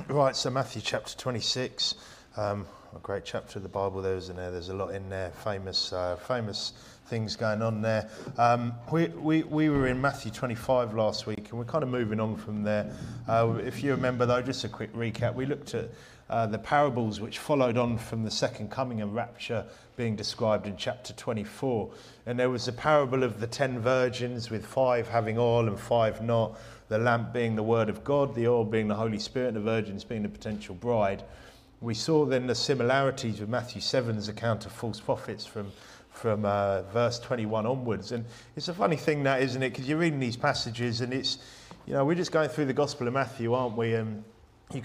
Right, so Matthew chapter 26, a great chapter of the Bible there, isn't there? There's a lot in there, famous things going on there. We were in Matthew 25 last week, and we're kind of moving on from there. If you remember, though, just a quick recap, we looked at the parables which followed on from the second coming and rapture being described in chapter 24. And there was a parable of the 10 virgins, with 5 having oil and 5 not, the lamp being the word of God, the oil being the Holy Spirit, and the virgins being the potential bride. We saw then the similarities with Matthew 7's account of false prophets from verse 21 onwards. And it's a funny thing, that, isn't it? Because you're reading these passages and it's, we're just going through the Gospel of Matthew, aren't we? You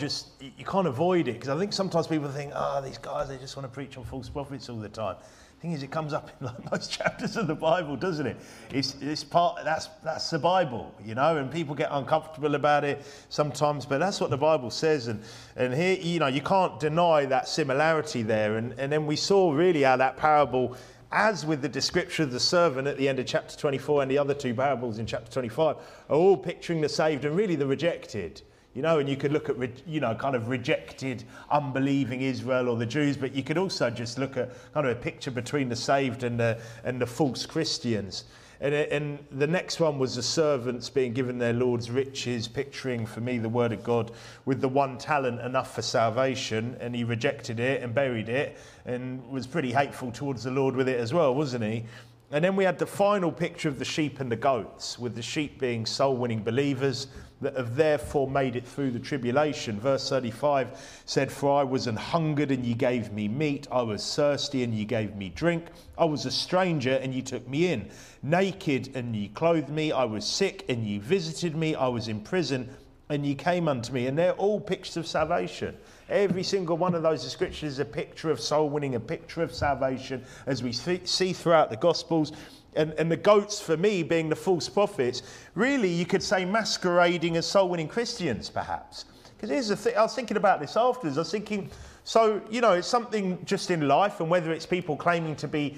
can't avoid it, because I think sometimes people think, these guys, they just want to preach on false prophets all the time. The thing is, it comes up in like most chapters of the Bible, doesn't it? It's part, that's the Bible, and people get uncomfortable about it sometimes, but that's what the Bible says. And here, you can't deny that similarity there. And then we saw really how that parable, as with the description of the servant at the end of chapter 24 and the other 2 parables in chapter 25, are all picturing the saved and really the rejected. And you could look at, kind of rejected, unbelieving Israel or the Jews, but you could also just look at kind of a picture between the saved and the false Christians. And the next one was the servants being given their Lord's riches, picturing for me the word of God, with the 1 talent enough for salvation, and he rejected it and buried it and was pretty hateful towards the Lord with it as well, wasn't he? And then we had the final picture of the sheep and the goats, with the sheep being soul-winning believers that have therefore made it through the tribulation. Verse 35 said, "For I was an hungered, and ye gave me meat. I was thirsty, and ye gave me drink. I was a stranger, and ye took me in. Naked, and ye clothed me. I was sick, and ye visited me. I was in prison, and ye came unto me." And they're all pictures of salvation. Every single one of those scriptures is a picture of soul winning, a picture of salvation, as we see throughout the Gospels. And the goats, for me, being the false prophets, really you could say masquerading as soul winning Christians, perhaps. Because here's the thing, I was thinking about this afterwards. I was thinking, so, it's something just in life, and whether it's people claiming to be,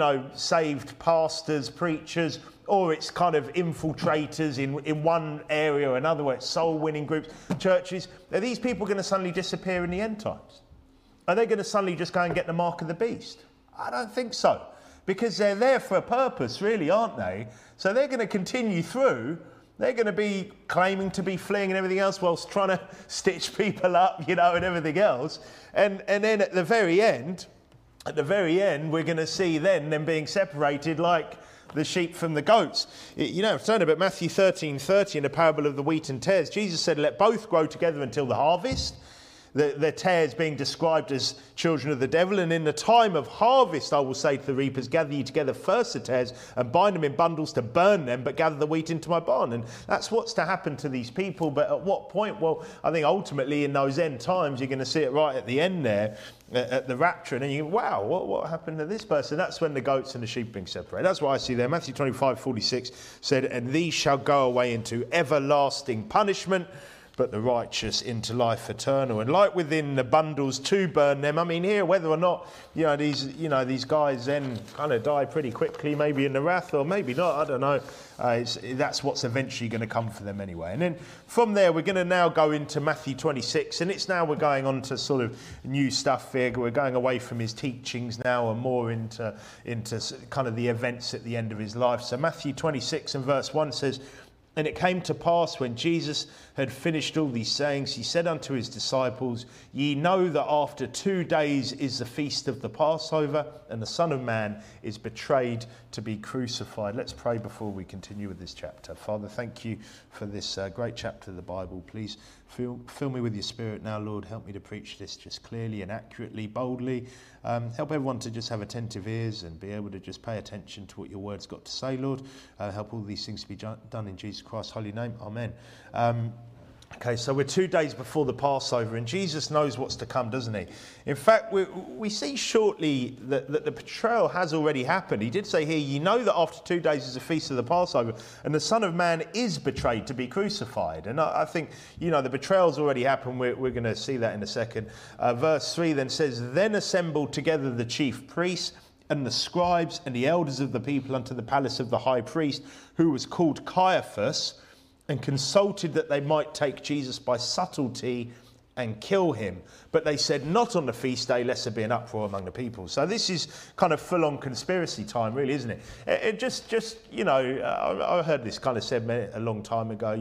saved pastors, preachers, or it's kind of infiltrators in one area or another, where it's soul-winning groups, churches, are these people going to suddenly disappear in the end times? Are they going to suddenly just go and get the mark of the beast? I don't think so. Because they're there for a purpose, really, aren't they? So they're going to continue through. They're going to be claiming to be fleeing and everything else, whilst trying to stitch people up, and everything else. And then at the very end, we're going to see them being separated like the sheep from the goats. Turn about Matthew 13:30 in the parable of the wheat and tares. Jesus said, "Let both grow together until the harvest." The tares being described as children of the devil. "And in the time of harvest, I will say to the reapers, gather ye together first the tares and bind them in bundles to burn them, but gather the wheat into my barn." And that's what's to happen to these people. But at what point? Well, I think ultimately in those end times, you're going to see it right at the end there, at the rapture. And then you go, wow, what happened to this person? That's when the goats and the sheep being separated. That's what I see there. Matthew 25:46 said, "And these shall go away into everlasting punishment, but the righteous into life eternal." And like within the bundles to burn them, I mean here, whether or not these guys then kind of die pretty quickly, maybe in the wrath, or maybe not, I don't know. That's what's eventually going to come for them anyway. And then from there, we're going to now go into Matthew 26, and we're going on to sort of new stuff here. We're going away from his teachings now and more into kind of the events at the end of his life. So Matthew 26 and verse 1 says, "And it came to pass, when Jesus had finished all these sayings, he said unto his disciples, Ye know that after 2 days is the feast of the Passover, and the Son of Man is betrayed to be crucified." Let's pray before we continue with this chapter. Father, thank you for this great chapter of the Bible. Please fill me with your Spirit now, Lord. Help me to preach this just clearly and accurately, boldly. Help everyone to just have attentive ears and be able to just pay attention to what your word's got to say, Lord. Help all these things to be done in Jesus Christ's holy name. Amen. Okay, so we're 2 days before the Passover, and Jesus knows what's to come, doesn't he? In fact, we see shortly that the betrayal has already happened. He did say here, "Ye know that after 2 days is the feast of the Passover, and the Son of Man is betrayed to be crucified." And I think, the betrayal's already happened. We're going to see that in a second. Verse 3 then says, "Then assembled together the chief priests and the scribes and the elders of the people unto the palace of the high priest, who was called Caiaphas, and consulted that they might take Jesus by subtlety and kill him. But they said, not on the feast day, lest there be an uproar among the people. So this is kind of full-on conspiracy time, really, isn't it? It just I heard this kind of said a long time ago,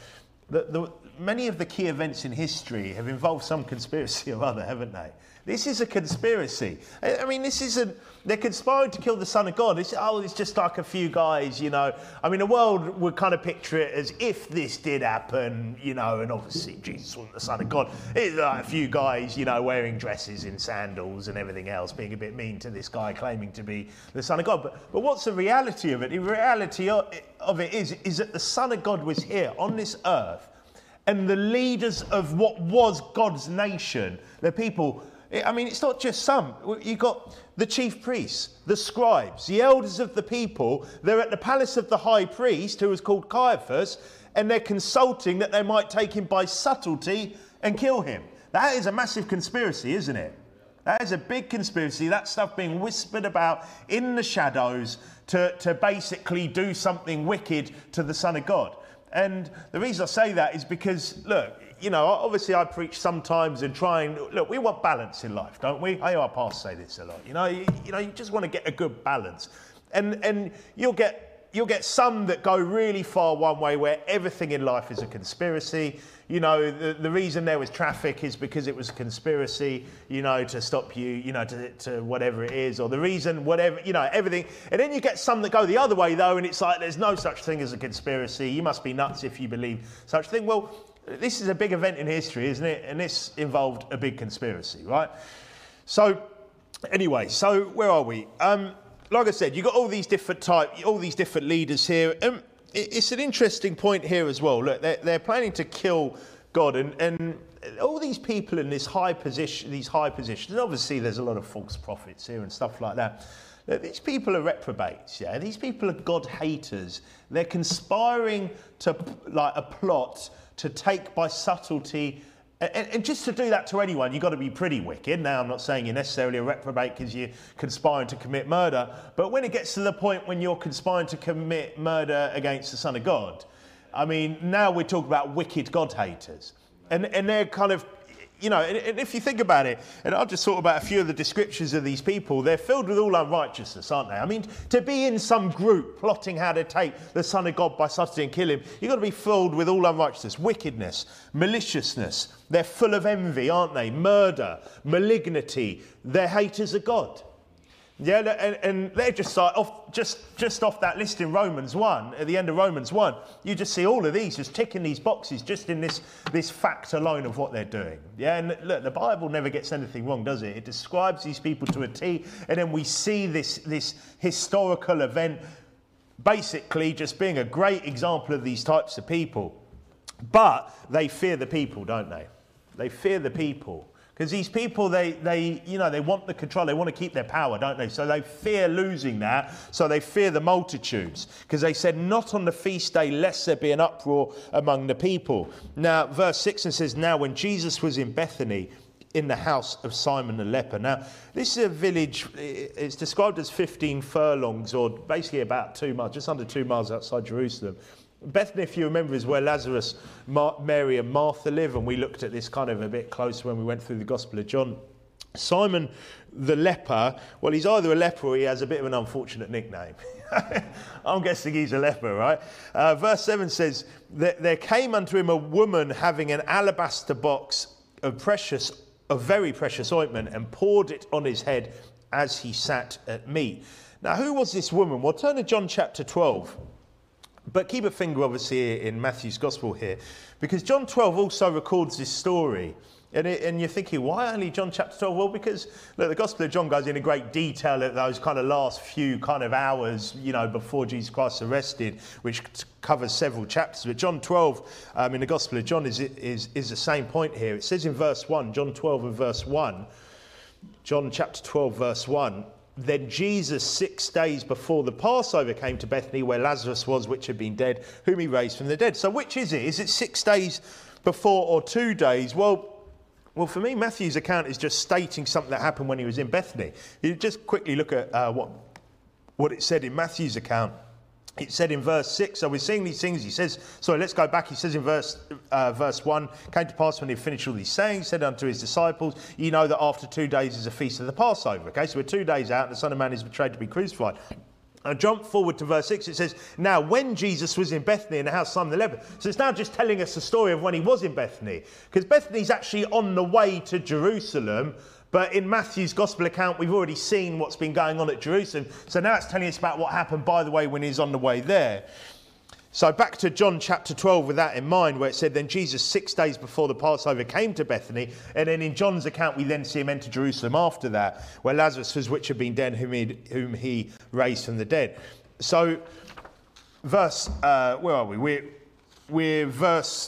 many of the key events in history have involved some conspiracy or other, haven't they? This is a conspiracy. I mean, they're conspiring to kill the Son of God. It's just like a few guys, I mean, the world would kind of picture it as if this did happen, and obviously Jesus wasn't the Son of God. It's like a few guys, wearing dresses in sandals and everything else, being a bit mean to this guy claiming to be the Son of God. But what's the reality of it? The reality of it is that the Son of God was here on this earth, and the leaders of what was God's nation, the people, I mean, it's not just some. You've got the chief priests, the scribes, the elders of the people. They're at the palace of the high priest, who was called Caiaphas, and they're consulting that they might take him by subtlety and kill him. That is a massive conspiracy, isn't it? That is a big conspiracy. That stuff being whispered about in the shadows to basically do something wicked to the Son of God. And the reason I say that is because, look, obviously I preach sometimes and look, we want balance in life, don't we? I hear our pastors say this a lot. You just want to get a good balance. And you'll get some that go really far one way, where everything in life is a conspiracy. The reason there was traffic is because it was a conspiracy, to stop you, to whatever it is, or the reason, whatever, everything. And then you get some that go the other way, though, and it's like, there's no such thing as a conspiracy. You must be nuts if you believe such thing. Well, this is a big event in history, isn't it? And this involved a big conspiracy, right? So, anyway, where are we? Like I said, you've got all these different leaders here. It's an interesting point here as well. Look, they're planning to kill God, and all these people in these high positions. And obviously, there's a lot of false prophets here and stuff like that. Look, these people are reprobates. Yeah, these people are God haters. They're conspiring to a plot to take by subtlety. And just to do that to anyone, you've got to be pretty wicked. Now, I'm not saying you're necessarily a reprobate because you're conspiring to commit murder. But when it gets to the point when you're conspiring to commit murder against the Son of God, I mean, now we're talking about wicked God haters. And they're kind of, and if you think about it, and I've just thought about a few of the descriptions of these people, they're filled with all unrighteousness, aren't they? I mean, to be in some group plotting how to take the Son of God by subtlety and kill him, you've got to be filled with all unrighteousness, wickedness, maliciousness. They're full of envy, aren't they? Murder, malignity. They're haters of God. Yeah, and they're just like just off that list in Romans 1, at the end of Romans 1, you just see all of these just ticking these boxes just in this fact alone of what they're doing. Yeah, and look, the Bible never gets anything wrong, does it? It describes these people to a T, and then we see this historical event basically just being a great example of these types of people. But they fear the people, don't they? They fear the people. Because these people, they want the control. They want to keep their power, don't they? So they fear losing that. So they fear the multitudes. Because they said, not on the feast day, lest there be an uproar among the people. Now, verse 6 says, now when Jesus was in Bethany, in the house of Simon the leper. Now, this is a village, it's described as 15 furlongs, or basically about 2 miles, just under 2 miles outside Jerusalem. Bethany, if you remember, is where Lazarus, Mary and Martha live, and we looked at this kind of a bit closer when we went through the Gospel of John. Simon the leper, well, he's either a leper or he has a bit of an unfortunate nickname. I'm guessing he's a leper, right? Verse 7 says, that there came unto him a woman having an alabaster box of very precious ointment, and poured it on his head as he sat at meat. Now, who was this woman? Well, turn to John chapter 12. But keep a finger, obviously, in Matthew's Gospel here, because John 12 also records this story. And you're thinking, why only John chapter 12? Well, because look, the Gospel of John goes into great detail at those kind of last few kind of hours, before Jesus Christ is arrested, which covers several chapters. But John 12 in the Gospel of John is the same point here. It says in verse 1, John 12 and verse 1, John chapter 12, verse 1, then Jesus, 6 days before the Passover, came to Bethany, where Lazarus was, which had been dead, whom he raised from the dead. So which is it? Is it 6 days before or 2 days? Well, for me, Matthew's account is just stating something that happened when he was in Bethany. You just quickly look at what it said in Matthew's account. it said in verse 6, so we're seeing these things. He says, sorry, let's go back. He says in verse 1, came to pass when he finished all these sayings, he said unto his disciples, you know that after 2 days is a feast of the Passover. Okay, so we're 2 days out, and the Son of Man is betrayed to be crucified. I jump forward to verse 6, it says, now when Jesus was in Bethany in the house of Simon the leper. So it's now just telling us the story of when he was in Bethany. Because Bethany's actually on the way to Jerusalem. But in Matthew's gospel account, we've already seen what's been going on at Jerusalem. So now it's telling us about what happened, by the way, when he's on the way there. So back to John chapter 12 with that in mind, where it said, then Jesus 6 days before the Passover came to Bethany. And then in John's account, we then see him enter Jerusalem after that, where Lazarus was which had been dead, whom he raised from the dead. So verse, where are we? We're verse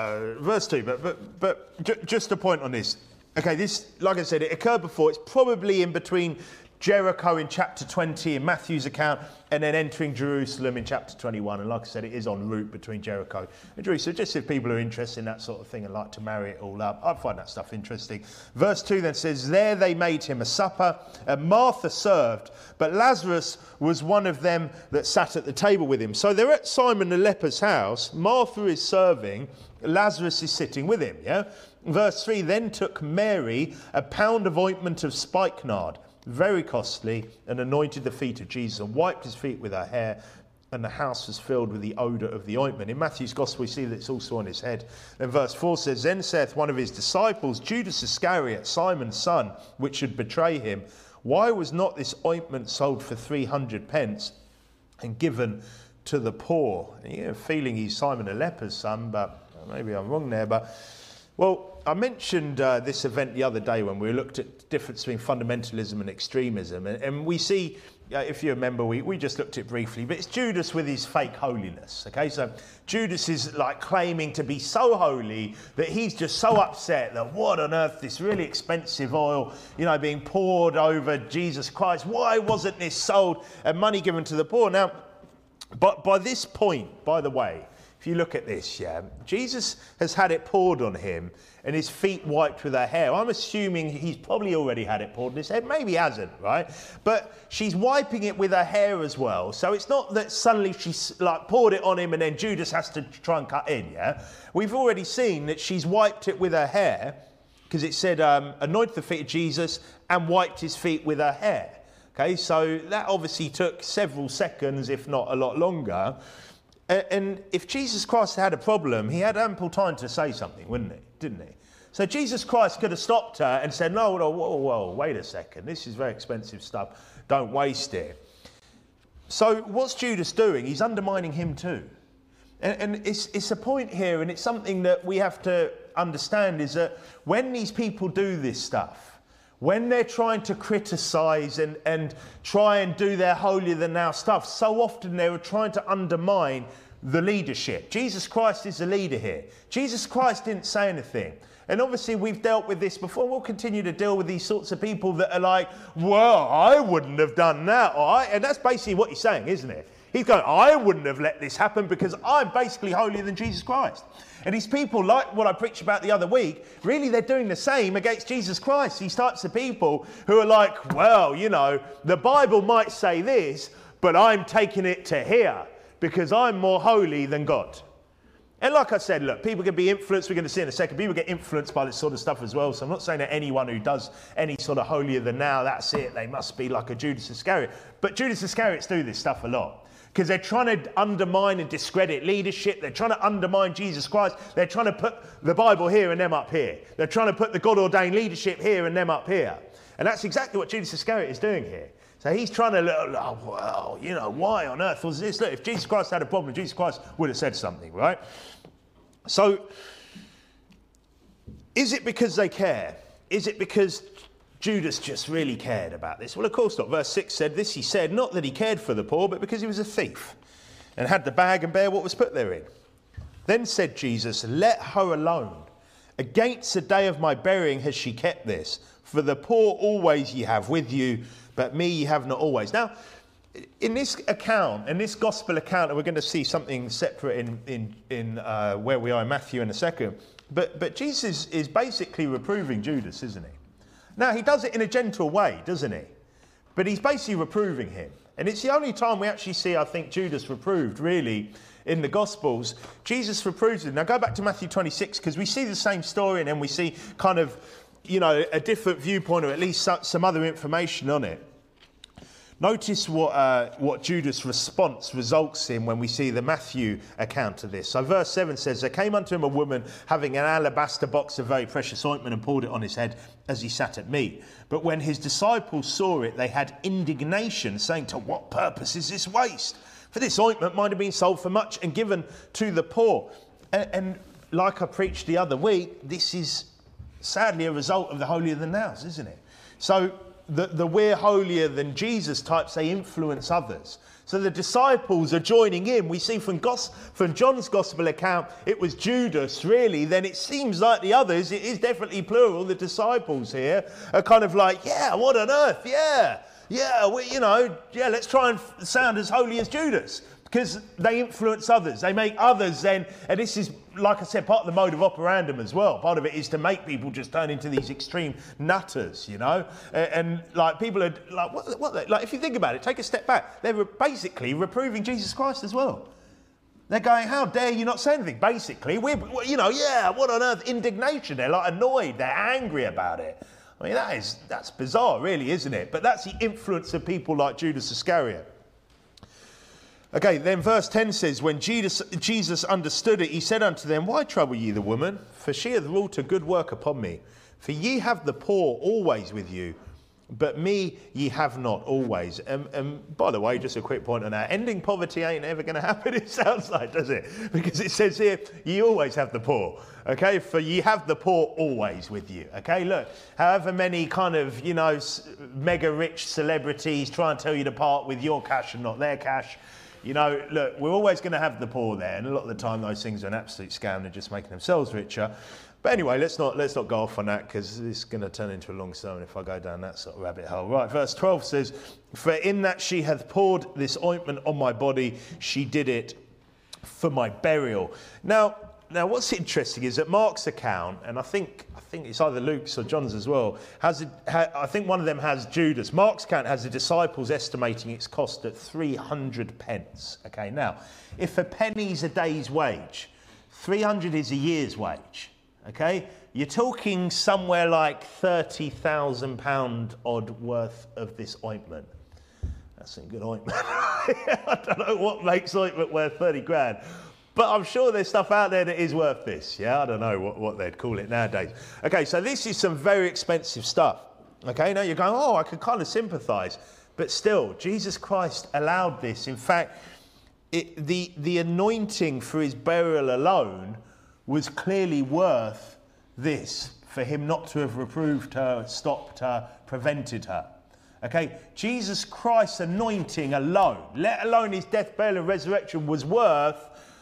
2, but just a point on this. Okay, this, like I said, it occurred before. It's probably in between Jericho in chapter 20 in Matthew's account and then entering Jerusalem in chapter 21. And like I said, it is en route between Jericho and Jerusalem. Just if people are interested in that sort of thing and like to marry it all up, I find that stuff interesting. Verse 2 then says, there they made him a supper, and Martha served, but Lazarus was one of them that sat at the table with him. So they're at Simon the leper's house. Martha is serving, Lazarus is sitting with him, yeah? Verse 3, then took Mary a pound of ointment of spikenard, very costly, and anointed the feet of Jesus and wiped his feet with her hair, and the house was filled with the odour of the ointment. In Matthew's gospel we see that it's also on his head. Then verse 4 says, then saith one of his disciples, Judas Iscariot, Simon's son, which should betray him, why was not this ointment sold for 300 pence and given to the poor? And you have a feeling he's Simon the leper's son, but maybe I'm wrong there, but... Well, I mentioned this event the other day when we looked at the difference between fundamentalism and extremism. And we see, if you remember, we just looked at it briefly, but it's Judas with his fake holiness. Okay, so Judas is like claiming to be so holy that he's just so upset that what on earth, this really expensive oil, being poured over Jesus Christ. Why wasn't this sold and money given to the poor? Now, but by this point, by the way, if you look at this, Jesus has had it poured on him and his feet wiped with her hair. I'm assuming he's probably already had it poured on his head. Maybe he hasn't, right? But she's wiping it with her hair as well. So it's not that suddenly she's like poured it on him and then Judas has to try and cut in, yeah? We've already seen that she's wiped it with her hair because it said anointed the feet of Jesus and wiped his feet with her hair. Okay, so that obviously took several seconds, if not a lot longer. And if Jesus Christ had a problem, he had ample time to say something, didn't he? So Jesus Christ could have stopped her and said, no, whoa, wait a second. This is very expensive stuff. Don't waste it. So what's Judas doing? He's undermining him too. And it's a point here, and it's something that we have to understand, is that when these people do this stuff, when they're trying to criticise and try and do their holier-than-thou stuff, so often they're trying to undermine the leadership. Jesus Christ is the leader here. Jesus Christ didn't say anything. And obviously we've dealt with this before. We'll continue to deal with these sorts of people that are like, well, I wouldn't have done that. And that's basically what he's saying, isn't it? He's going, I wouldn't have let this happen because I'm basically holier than Jesus Christ. And these people, like what I preached about the other week, really they're doing the same against Jesus Christ. These types of people who are like, well, the Bible might say this, but I'm taking it to here because I'm more holy than God. And like I said, look, people can be influenced. We're going to see in a second. People get influenced by this sort of stuff as well. So I'm not saying that anyone who does any sort of holier than thou, that's it. They must be like a Judas Iscariot. But Judas Iscariots do this stuff a lot. Because they're trying to undermine and discredit leadership. They're trying to undermine Jesus Christ. They're trying to put the Bible here and them up here. They're trying to put the God-ordained leadership here and them up here. And that's exactly what Judas Iscariot is doing here. So he's trying to, why on earth was this? Look, if Jesus Christ had a problem, Jesus Christ would have said something, right? So, is it because they care? Is it because Judas just really cared about this? Well, of course not. Verse 6 said this, he said, not that he cared for the poor, but because he was a thief and had the bag and bear what was put therein. Then said Jesus, let her alone. Against the day of my burying has she kept this. For the poor always ye have with you, but me ye have not always. Now, in this account, in this gospel account, and we're going to see something separate in where we are in Matthew in a second, but Jesus is basically reproving Judas, isn't he? Now, he does it in a gentle way, doesn't he? But he's basically reproving him. And it's the only time we actually see, I think, Judas reproved, really, in the Gospels. Jesus reproves him. Now go back to Matthew 26, because we see the same story and then we see kind of, a different viewpoint, or at least some other information on it. Notice what Judas' response results in when we see the Matthew account of this. So verse 7 says, there came unto him a woman having an alabaster box of very precious ointment, and poured it on his head as he sat at meat. But when his disciples saw it, they had indignation, saying, to what purpose is this waste? For this ointment might have been sold for much and given to the poor. And like I preached the other week, this is sadly a result of the holier than thous, isn't it? So the we're holier than Jesus types, they influence others. So the disciples are joining in. We see from John's gospel account, it was Judas, really. Then it seems like the others, it is definitely plural, the disciples here, are kind of like, yeah, what on earth? Yeah, let's try and sound as holy as Judas. Because they influence others. They make others then, and this is, like I said, part of the mode of operandum as well. Part of it is to make people just turn into these extreme nutters, And like people are like, like if you think about it, take a step back. They're basically reproving Jesus Christ as well. They're going, how dare you not say anything? Basically, what on earth? Indignation. They're like annoyed. They're angry about it. I mean, that's bizarre, really, isn't it? But that's the influence of people like Judas Iscariot. Okay, then verse 10 says, when Jesus understood it, he said unto them, why trouble ye the woman? For she hath wrought a good work upon me. For ye have the poor always with you, but me ye have not always. And by the way, just a quick point on that. Ending poverty ain't ever going to happen, it sounds like, does it? Because it says here, ye always have the poor. Okay, for ye have the poor always with you. Okay, look, however many kind of, mega rich celebrities try and tell you to part with your cash and not their cash. Look, we're always going to have the poor there, and a lot of the time those things are an absolute scam. They're just making themselves richer. But anyway, let's not go off on that, because it's going to turn into a long sermon if I go down that sort of rabbit hole. Right, verse 12 says, for in that she hath poured this ointment on my body, she did it for my burial. Now what's interesting is that Mark's account, and I think it's either Luke's or John's as well, I think one of them has Judas. Mark's account has the disciples estimating its cost at 300 pence. Okay, now, if a penny's a day's wage, 300 is a year's wage. Okay, you're talking somewhere like £30,000 odd worth of this ointment. That's some good ointment. I don't know what makes ointment worth 30 grand. But I'm sure there's stuff out there that is worth this. Yeah, I don't know what they'd call it nowadays. Okay, so this is some very expensive stuff. Okay, now you're going, I could kind of sympathise. But still, Jesus Christ allowed this. In fact, the anointing for his burial alone was clearly worth this, for him not to have reproved her, stopped her, prevented her. Okay, Jesus Christ's anointing alone, let alone his death, burial and resurrection, was worth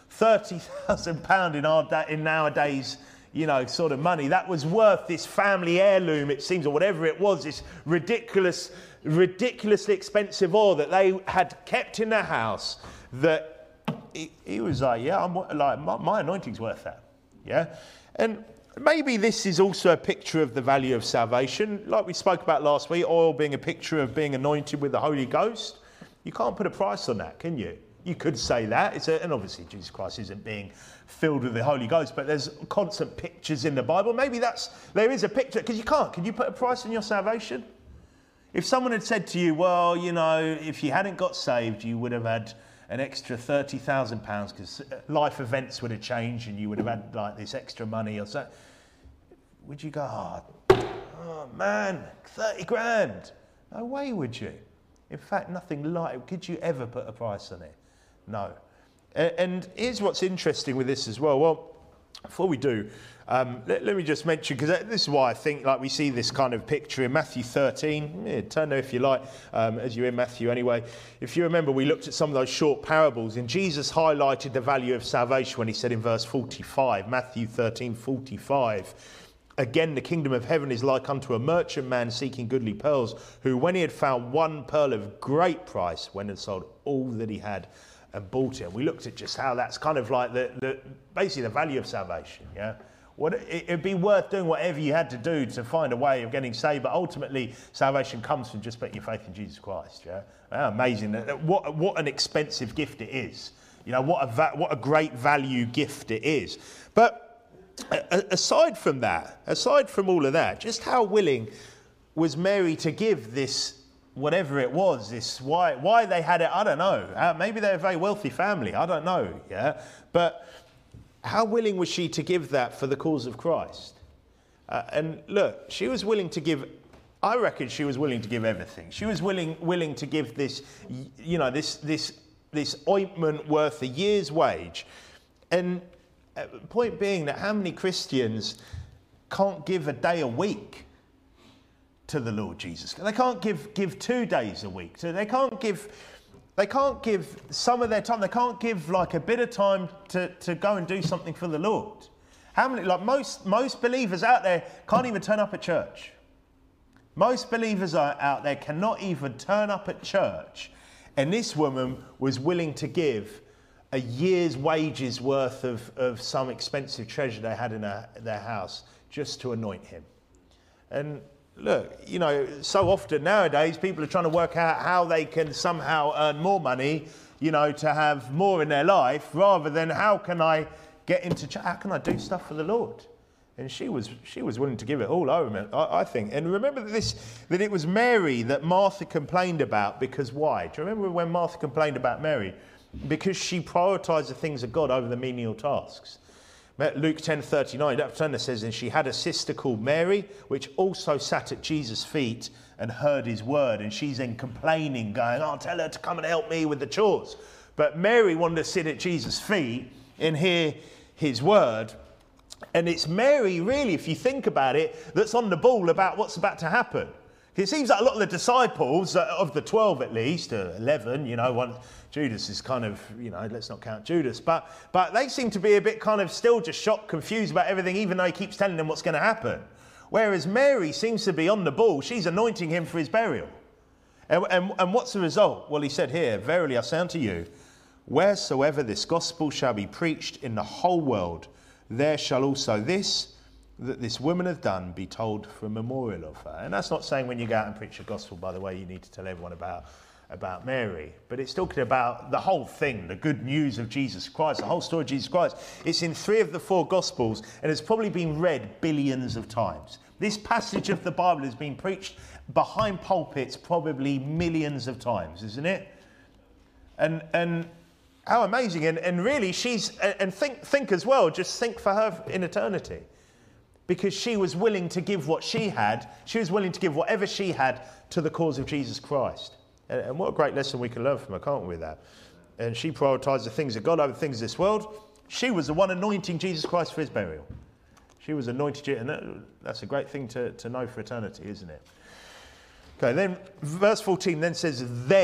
£30,000 in nowadays, sort of money. That was worth this family heirloom, it seems, or whatever it was, this ridiculously expensive oil that they had kept in their house. That he was like, my anointing's worth that. Yeah, and maybe this is also a picture of the value of salvation, like we spoke about last week. Oil being a picture of being anointed with the Holy Ghost. You can't put a price on that, can you? You could say that. And obviously Jesus Christ isn't being filled with the Holy Ghost, but there's constant pictures in the Bible. Maybe there is a picture, because you can't. Can you put a price on your salvation? If someone had said to you, well, if you hadn't got saved, you would have had an extra £30,000 because life events would have changed and you would have had like this extra money or so, would you go, oh man, 30 grand? No way would you. In fact, nothing like it. Could you ever put a price on it? No. And here's what's interesting with this as well. Well, before we do, let me just mention, because this is why I think like we see this kind of picture in Matthew 13. Yeah, turn there if you like, as you're in Matthew anyway. If you remember, we looked at some of those short parables, and Jesus highlighted the value of salvation when he said in verse 45, Matthew 13:45, again, the kingdom of heaven is like unto a merchant man seeking goodly pearls, who when he had found one pearl of great price, went and sold all that he had and bought it. And we looked at just how that's kind of like basically the value of salvation, yeah? It'd be worth doing whatever you had to do to find a way of getting saved. But ultimately, salvation comes from just putting your faith in Jesus Christ. Yeah, how amazing! What an expensive gift it is. You know, what a great value gift it is. But aside from all of that, just how willing was Mary to give this, whatever it was, this why they had it, I don't know. Maybe they're a very wealthy family, I don't know. Yeah, but how willing was she to give that for the cause of Christ? And look, she was willing to give. I reckon she was willing to give everything. She was willing to give this, you know, this ointment worth a year's wage. And point being that how many Christians can't give a day a week to the Lord Jesus? They can't give 2 days a week. So they can't give some of their time. They can't give like a bit of time to go and do something for the Lord. How many, like most believers out there can't even turn up at church. Most believers out there cannot even turn up at church. And this woman was willing to give a year's wages worth of some expensive treasure they had in their house just to anoint him. And look, you know, so often nowadays people are trying to work out how they can somehow earn more money, you know, to have more in their life, rather than how can I get into how can I do stuff for the Lord? And she was willing to give it all over, I think. And remember that it was Mary that Martha complained about, because why? Do you remember when Martha complained about Mary? Because she prioritised the things of God over the menial tasks. Luke 10:39, that turner says, and she had a sister called Mary, which also sat at Jesus' feet and heard his word. And she's then complaining, going, "Oh, tell her to come and help me with the chores." But Mary wanted to sit at Jesus' feet and hear his word. And it's Mary, really, if you think about it, that's on the ball about what's about to happen. It seems like a lot of the disciples, of the 12 at least, 11, you know, Judas is kind of, you know, let's not count Judas, but they seem to be a bit kind of still just shocked, confused about everything, even though he keeps telling them what's going to happen. Whereas Mary seems to be on the ball. She's anointing him for his burial. And what's the result? Well, he said here, "Verily I say unto you, wheresoever this gospel shall be preached in the whole world, there shall also that this woman hath done be told for a memorial of her." And that's not saying when you go out and preach the gospel, by the way, you need to tell everyone about Mary. But it's talking about the whole thing, the good news of Jesus Christ, the whole story of Jesus Christ. It's in 3 of the 4 Gospels, and it's probably been read billions of times. This passage of the Bible has been preached behind pulpits probably millions of times, isn't it? And how amazing. And really, think as well, just think for her in eternity. Because she was willing to give what she had. She was willing to give whatever she had to the cause of Jesus Christ. And what a great lesson we can learn from her, can't we, with that? And she prioritised the things of God over the things of this world. She was the one anointing Jesus Christ for his burial. She was anointed, and that's a great thing to know for eternity, isn't it? Okay, then verse 14 then says,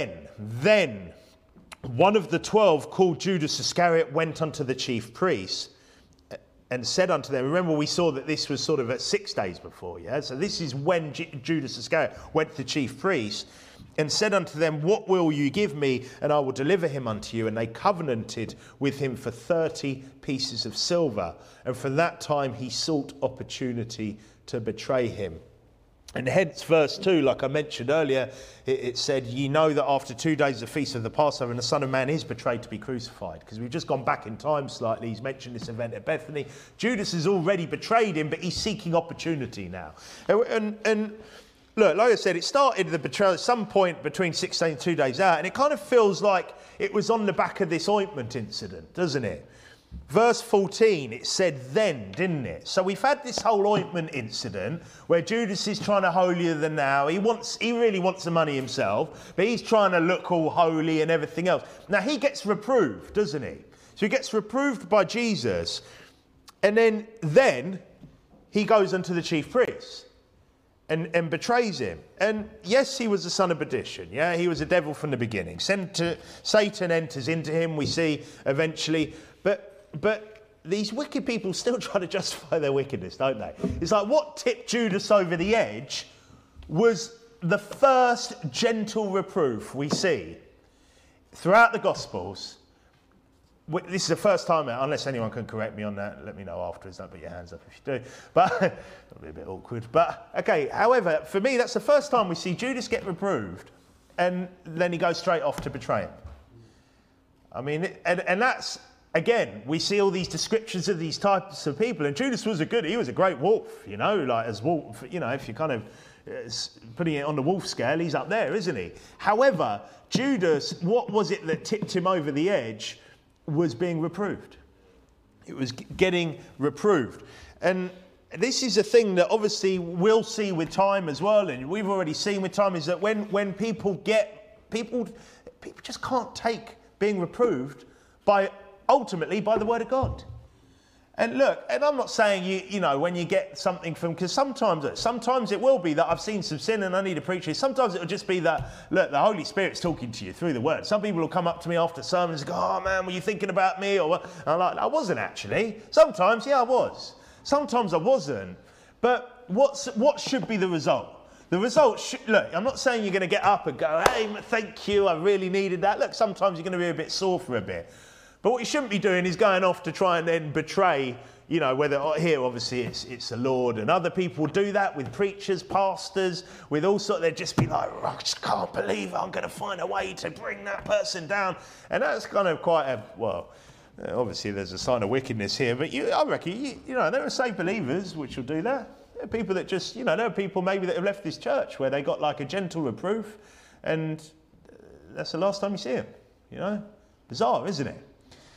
Then one of the 12, called Judas Iscariot, went unto the chief priests and said unto them, remember we saw that this was sort of at 6 days before, yeah? So this is when Judas Iscariot went to the chief priests and said unto them, what will you give me, and I will deliver him unto you? And they covenanted with him for 30 pieces of silver. And from that time he sought opportunity to betray him. And hence verse 2, like I mentioned earlier, it said, ye know that after 2 days the feast of the Passover, and the Son of Man is betrayed to be crucified. Because we've just gone back in time slightly. He's mentioned this event at Bethany. Judas has already betrayed him, but he's seeking opportunity now. And look, like I said, it started the betrayal at some point between 6 days and 2 days out. And it kind of feels like it was on the back of this ointment incident, doesn't it? Verse 14, it said then, didn't it? So we've had this whole ointment incident where Judas is trying to holier than thou. He really wants the money himself, but he's trying to look all holy and everything else. Now he gets reproved, doesn't he? So he gets reproved by Jesus, and then he goes unto the chief priests and betrays him. And yes, he was the son of perdition. Yeah, he was a devil from the beginning. Satan enters into him, we see eventually, But these wicked people still try to justify their wickedness, don't they? It's like what tipped Judas over the edge was the first gentle reproof we see throughout the Gospels this is the first time, unless anyone can correct me on that, let me know afterwards, don't put your hands up if you do, but it'll be a bit awkward. But, okay, however, for me, that's the first time we see Judas get reproved, and then he goes straight off to betray him. I mean, and that's, again, we see all these descriptions of these types of people, and Judas was he was a great wolf, you know, like as wolf, you know, if you're kind of putting it on the wolf scale, he's up there, isn't he? However, Judas, what was it that tipped him over the edge? Was being reproved. It was getting reproved. And this is a thing that obviously we'll see with time as well, and we've already seen with time, is that when people just can't take being reproved ultimately by the word of God. And look, and I'm not saying you know, when you get something from, because sometimes it will be that I've seen some sin and I need to preach it. Sometimes it'll just be that, look, the Holy Spirit's talking to you through the word. Some people will come up to me after sermons and go, oh man, were you thinking about me? Or what? And I'm like, I wasn't actually. Sometimes, yeah, I was. Sometimes I wasn't. But what should be the result? The result, look, I'm not saying you're going to get up and go, hey, thank you, I really needed that. Look, sometimes you're going to be a bit sore for a bit. But what you shouldn't be doing is going off to try and then betray, you know, whether here obviously it's the Lord, and other people do that with preachers, pastors, with all sorts. They'd just be like, oh, I just can't believe I'm going to find a way to bring that person down. And that's kind of quite obviously there's a sign of wickedness here, but I reckon, you know, there are saved believers which will do that. There are people that just, you know, there are people maybe that have left this church where they got like a gentle reproof, and that's the last time you see them, you know. Bizarre, isn't it?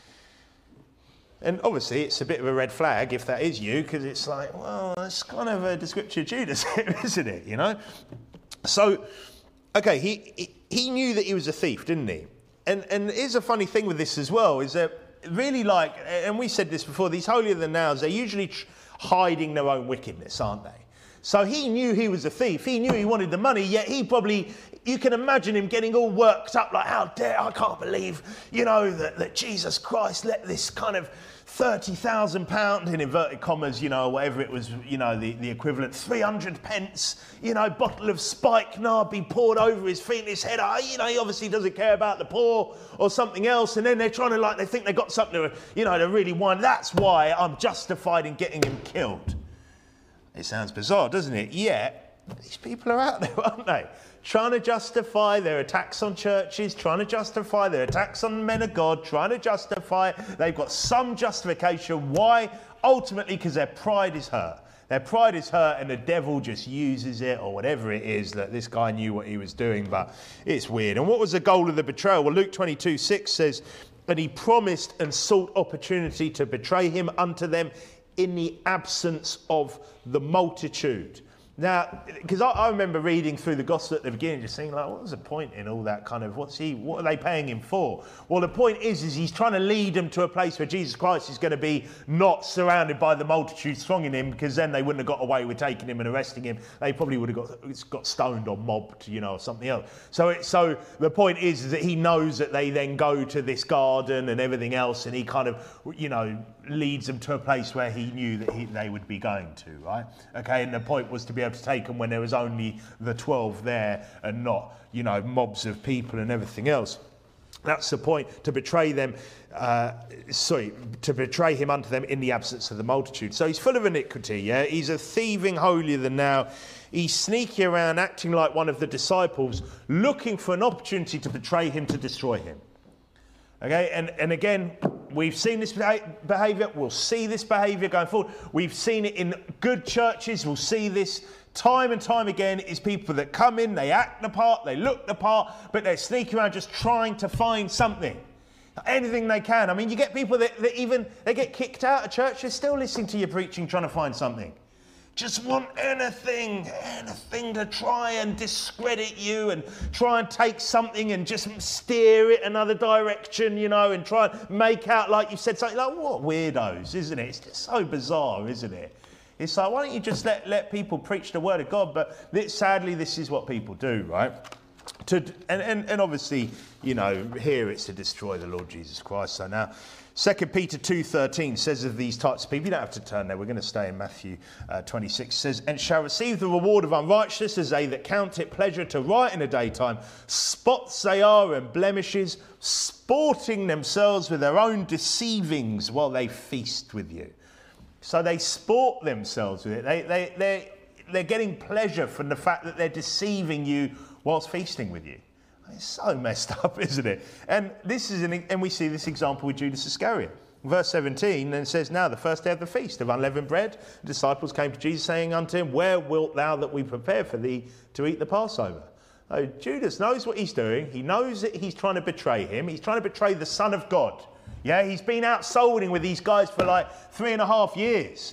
And obviously it's a bit of a red flag if that is you, because it's like, well, it's kind of a description of Judas, isn't it, you know? So, okay, he knew that he was a thief, didn't he? And here's a funny thing with this as well, is that really, like, and we said this before, these holier-than-thous, they're usually hiding their own wickedness, aren't they? So he knew he was a thief. He knew he wanted the money, yet you can imagine him getting all worked up, like, how dare, I can't believe, you know, that Jesus Christ let this kind of £30,000, in inverted commas, you know, whatever it was, you know, the equivalent, 300 pence, you know, bottle of spikenard be poured over his feet and his head. You know, he obviously doesn't care about the poor or something else. And then they're trying to, like, they think they got something to, you know, to really whine. That's why I'm justified in getting him killed. It sounds bizarre, doesn't it? Yet, these people are out there, aren't they? Trying to justify their attacks on churches, trying to justify their attacks on the men of God, trying to justify, they've got some justification. Why? Ultimately, because their pride is hurt. Their pride is hurt, and the devil just uses it, or whatever it is, that this guy knew what he was doing, but it's weird. And what was the goal of the betrayal? Well, Luke 22:6 says, and he promised and sought opportunity to betray him unto them in the absence of the multitude. Now, because I remember reading through the gospel at the beginning, just thinking, like, what was the point in all that kind of, what are they paying him for? Well, the point is he's trying to lead them to a place where Jesus Christ is going to be not surrounded by the multitude thronging him, because then they wouldn't have got away with taking him and arresting him. They probably would have got stoned or mobbed, you know, or something else. So the point is that he knows that they then go to this garden and everything else, and he kind of, you know, leads them to a place where he knew that they would be going to, right? Okay, and the point was to be able to take them when there was only the 12 there and not, you know, mobs of people and everything else. That's the point, to betray them, to betray him unto them in the absence of the multitude. So he's full of iniquity, yeah? He's a thieving holier-than-thou. He's sneaky around, acting like one of the disciples, looking for an opportunity to betray him, to destroy him. Okay, and again, we've seen this behaviour. We'll see this behaviour going forward. We've seen it in good churches. We'll see this time and time again. Is people that come in, they act the part, they look the part, but they're sneaking around just trying to find something. Anything they can. I mean, you get people that they get kicked out of church. They're still listening to your preaching, trying to find something. Just want anything to try and discredit you and try and take something and just steer it another direction, you know, and try and make out like you said something. Like, what weirdos, isn't it? It's just so bizarre, isn't it? It's like, why don't you just let people preach the word of God? But sadly, this is what people do, right? And obviously, you know, here it's to destroy the Lord Jesus Christ. So now, 2 Peter 2:13 says of these types of people, you don't have to turn there, we're going to stay in Matthew 26, says, and shall receive the reward of unrighteousness as they that count it pleasure to write in the daytime, spots they are and blemishes, sporting themselves with their own deceivings while they feast with you. So they sport themselves with it. They're getting pleasure from the fact that they're deceiving you whilst feasting with you. It's so messed up, isn't it? And we see this example with Judas Iscariot. Verse 17, and it says, now the first day of the feast of unleavened bread, the disciples came to Jesus, saying unto him, where wilt thou that we prepare for thee to eat the Passover? Oh, Judas knows what he's doing. He knows that he's trying to betray him. He's trying to betray the Son of God. Yeah, he's been out solding with these guys for like 3.5 years.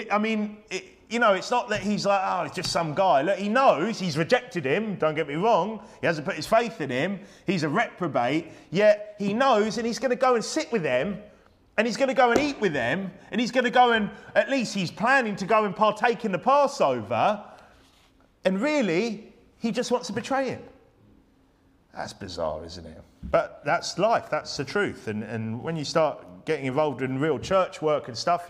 It's not that he's like, oh, it's just some guy. Look, he knows he's rejected him. Don't get me wrong. He hasn't put his faith in him. He's a reprobate. Yet he knows, and he's going to go and sit with them, and he's going to go and eat with them, and he's going to go and, at least he's planning to go and partake in the Passover. And really, he just wants to betray him. That's bizarre, isn't it? But that's life. That's the truth. And when you start getting involved in real church work and stuff,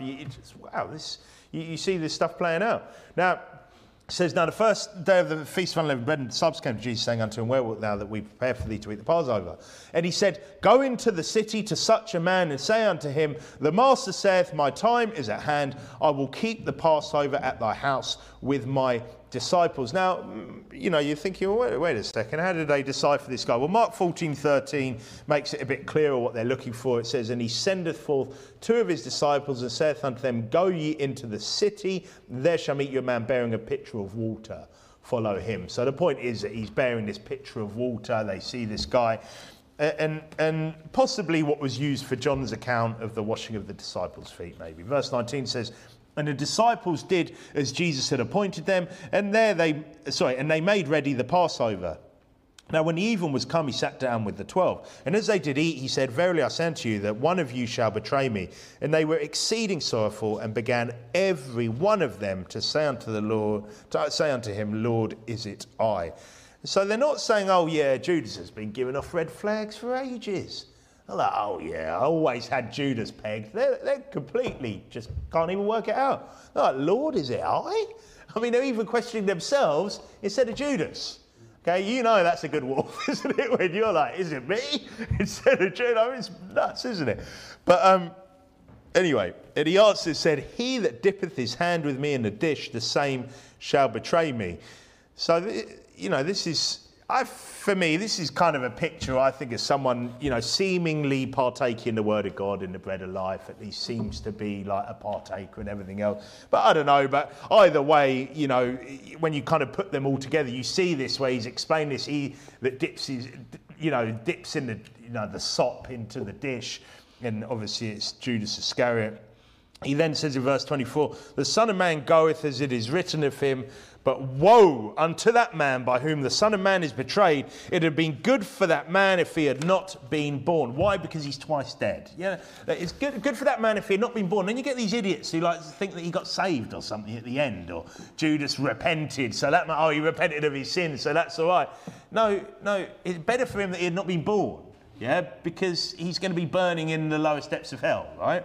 you see this stuff playing out. Now, it says, now the first day of the feast of unleavened bread, and the disciples came to Jesus, saying unto him, where wilt thou that we prepare for thee to eat the Passover? And he said, go into the city to such a man, and say unto him, the master saith, my time is at hand. I will keep the Passover at thy house with my disciples. Now, you're thinking, well, wait a second, how did they decipher this guy? Well, Mark 14:13 makes it a bit clearer what they're looking for. It says, and he sendeth forth 2 of his disciples, and saith unto them, go ye into the city, there shall meet you a man bearing a pitcher of water. Follow him. So the point is that he's bearing this pitcher of water. They see this guy. And possibly what was used for John's account of the washing of the disciples' feet, maybe. Verse 19 says, and the disciples did as Jesus had appointed them, and they made ready the Passover. Now when the even was come, he sat down with the 12. And as they did eat, he said, verily I say unto you, that one of you shall betray me. And they were exceeding sorrowful, and began every one of them to say unto him, Lord, is it I? So they're not saying, oh yeah, Judas has been giving off red flags for ages. They're like, oh yeah, I always had Judas pegged. They're completely just can't even work it out. They're like, Lord, is it I? They're even questioning themselves instead of Judas. Okay, that's a good wolf, isn't it? When you're like, is it me? Instead of Judas, it's nuts, isn't it? But anyway, and he answered, said, he that dippeth his hand with me in the dish, the same shall betray me. So, this is... for me, this is kind of a picture, I think, of someone, seemingly partaking in the Word of God, in the bread of life, at least seems to be like a partaker and everything else. But I don't know, but either way, when you kind of put them all together, you see this where he's explained this, he that dips in the sop into the dish, and obviously it's Judas Iscariot. He then says in verse 24, the Son of Man goeth as it is written of him, but woe unto that man by whom the Son of Man is betrayed. It had been good for that man if he had not been born. Why? Because he's twice dead. Yeah, it's good for that man if he had not been born. Then you get these idiots who like to think that he got saved or something at the end, or Judas repented, so he repented of his sins, so that's all right. No, it's better for him that he had not been born. Yeah, because he's going to be burning in the lowest depths of hell, right?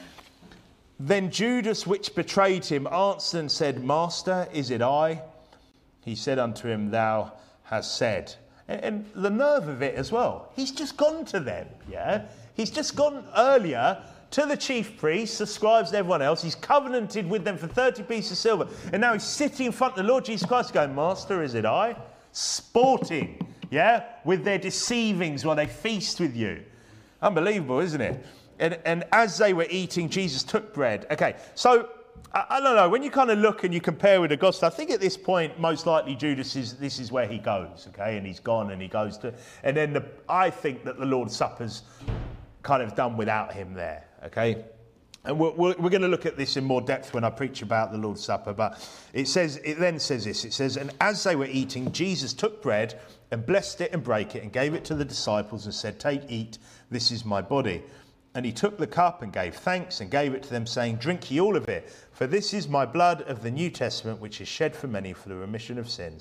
Then Judas, which betrayed him, answered and said, Master, is it I? He said unto him, Thou hast said. And the nerve of it as well. He's just gone to them, yeah? He's just gone earlier to the chief priests, the scribes and everyone else. He's covenanted with them for 30 pieces of silver. And now he's sitting in front of the Lord Jesus Christ going, Master, is it I? Sporting, yeah? With their deceivings while they feast with you. Unbelievable, isn't it? And as they were eating, Jesus took bread. Okay, so I don't know. When you kind of look and you compare with the gospel, I think at this point, most likely Judas this is where he goes. Okay, and he's gone and he goes to, and then I think that the Lord's Supper's kind of done without him there. Okay, and we're going to look at this in more depth when I preach about the Lord's Supper. But it then says this. It says, and as they were eating, Jesus took bread and blessed it and brake it and gave it to the disciples and said, Take, eat. This is my body. And he took the cup and gave thanks and gave it to them, saying, Drink ye all of it, for this is my blood of the New Testament, which is shed for many for the remission of sins.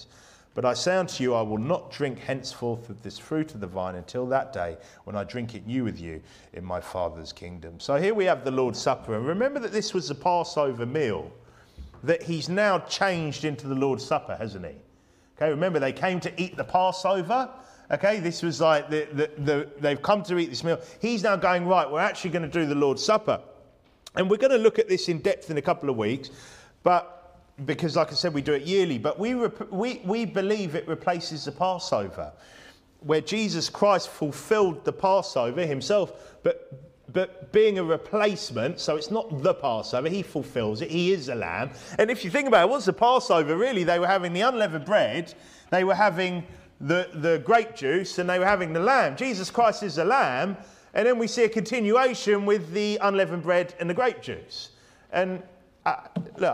But I say unto you, I will not drink henceforth of this fruit of the vine until that day when I drink it new with you in my Father's kingdom. So here we have the Lord's Supper. And remember that this was the Passover meal that he's now changed into the Lord's Supper, hasn't he? Okay, remember they came to eat the Passover. Okay, this was like they've come to eat this meal. He's now going, right, we're actually going to do the Lord's Supper. And we're going to look at this in depth in a couple of weeks. But because, like I said, we do it yearly, but we believe it replaces the Passover, where Jesus Christ fulfilled the Passover himself, but being a replacement, so it's not the Passover, he fulfills it, he is the lamb. And if you think about it, what's the Passover really? They were having the unleavened bread, they were having the grape juice, and they were having the lamb. Jesus Christ is the lamb, and then we see a continuation with the unleavened bread and the grape juice. And look,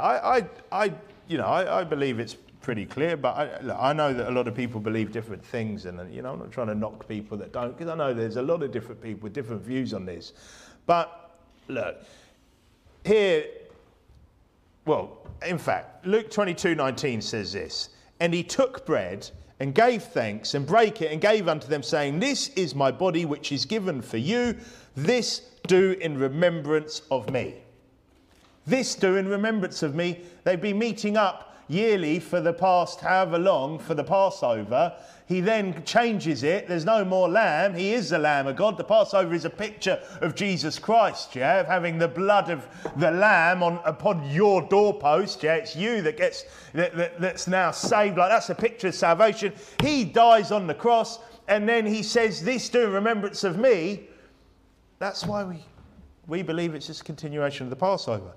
I believe it's pretty clear, but I know that a lot of people believe different things, and I'm not trying to knock people that don't, because I know there's a lot of different people with different views on this. But look, here, well, in fact, Luke 22:19 says this, and he took bread and gave thanks and brake it and gave unto them, saying, this is my body which is given for you, this do in remembrance of me. This do in remembrance of me. They've been meeting up yearly for the past however long for the Passover. He then changes it. There's no more lamb. He is the Lamb of God. The Passover is a picture of Jesus Christ, yeah, of having the blood of the lamb upon your doorpost. Yeah, it's you that's now saved. Like, that's a picture of salvation. He dies on the cross, and then he says, this do in remembrance of me. That's why we believe it's just a continuation of the Passover.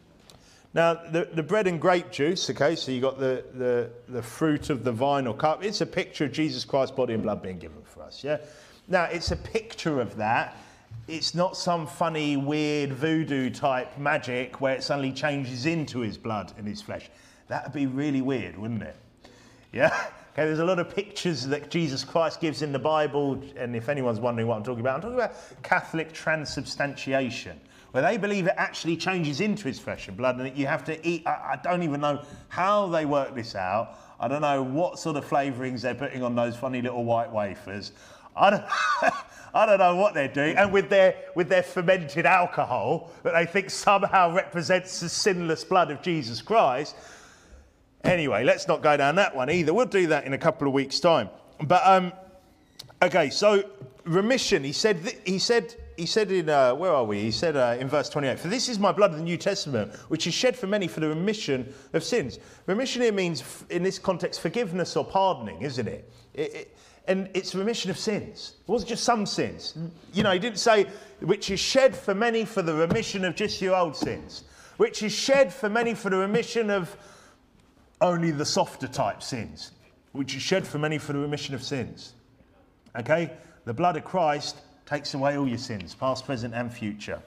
Now, the bread and grape juice, okay, so you got the fruit of the vine or cup. It's a picture of Jesus Christ's body and blood being given for us, yeah? Now, it's a picture of that. It's not some funny, weird voodoo type magic where it suddenly changes into his blood and his flesh. That would be really weird, wouldn't it? Yeah? Okay, there's a lot of pictures that Jesus Christ gives in the Bible, and if anyone's wondering what I'm talking about Catholic transubstantiation, where they believe it actually changes into his flesh and blood and that you have to eat. I don't even know how they work this out. I don't know what sort of flavourings they're putting on those funny little white wafers. I don't know what they're doing. And with their fermented alcohol that they think somehow represents the sinless blood of Jesus Christ. Anyway, let's not go down that one either. We'll do that in a couple of weeks' time. But, okay, so remission, he said in, where are we? He said in verse 28, for this is my blood of the New Testament, which is shed for many for the remission of sins. Remission here means, in this context, forgiveness or pardoning, isn't it? And it's remission of sins. It wasn't just some sins. He didn't say, which is shed for many for the remission of just your old sins. Which is shed for many for the remission of only the softer type sins. Which is shed for many for the remission of sins. Okay? The blood of Christ takes away all your sins, past, present, and future.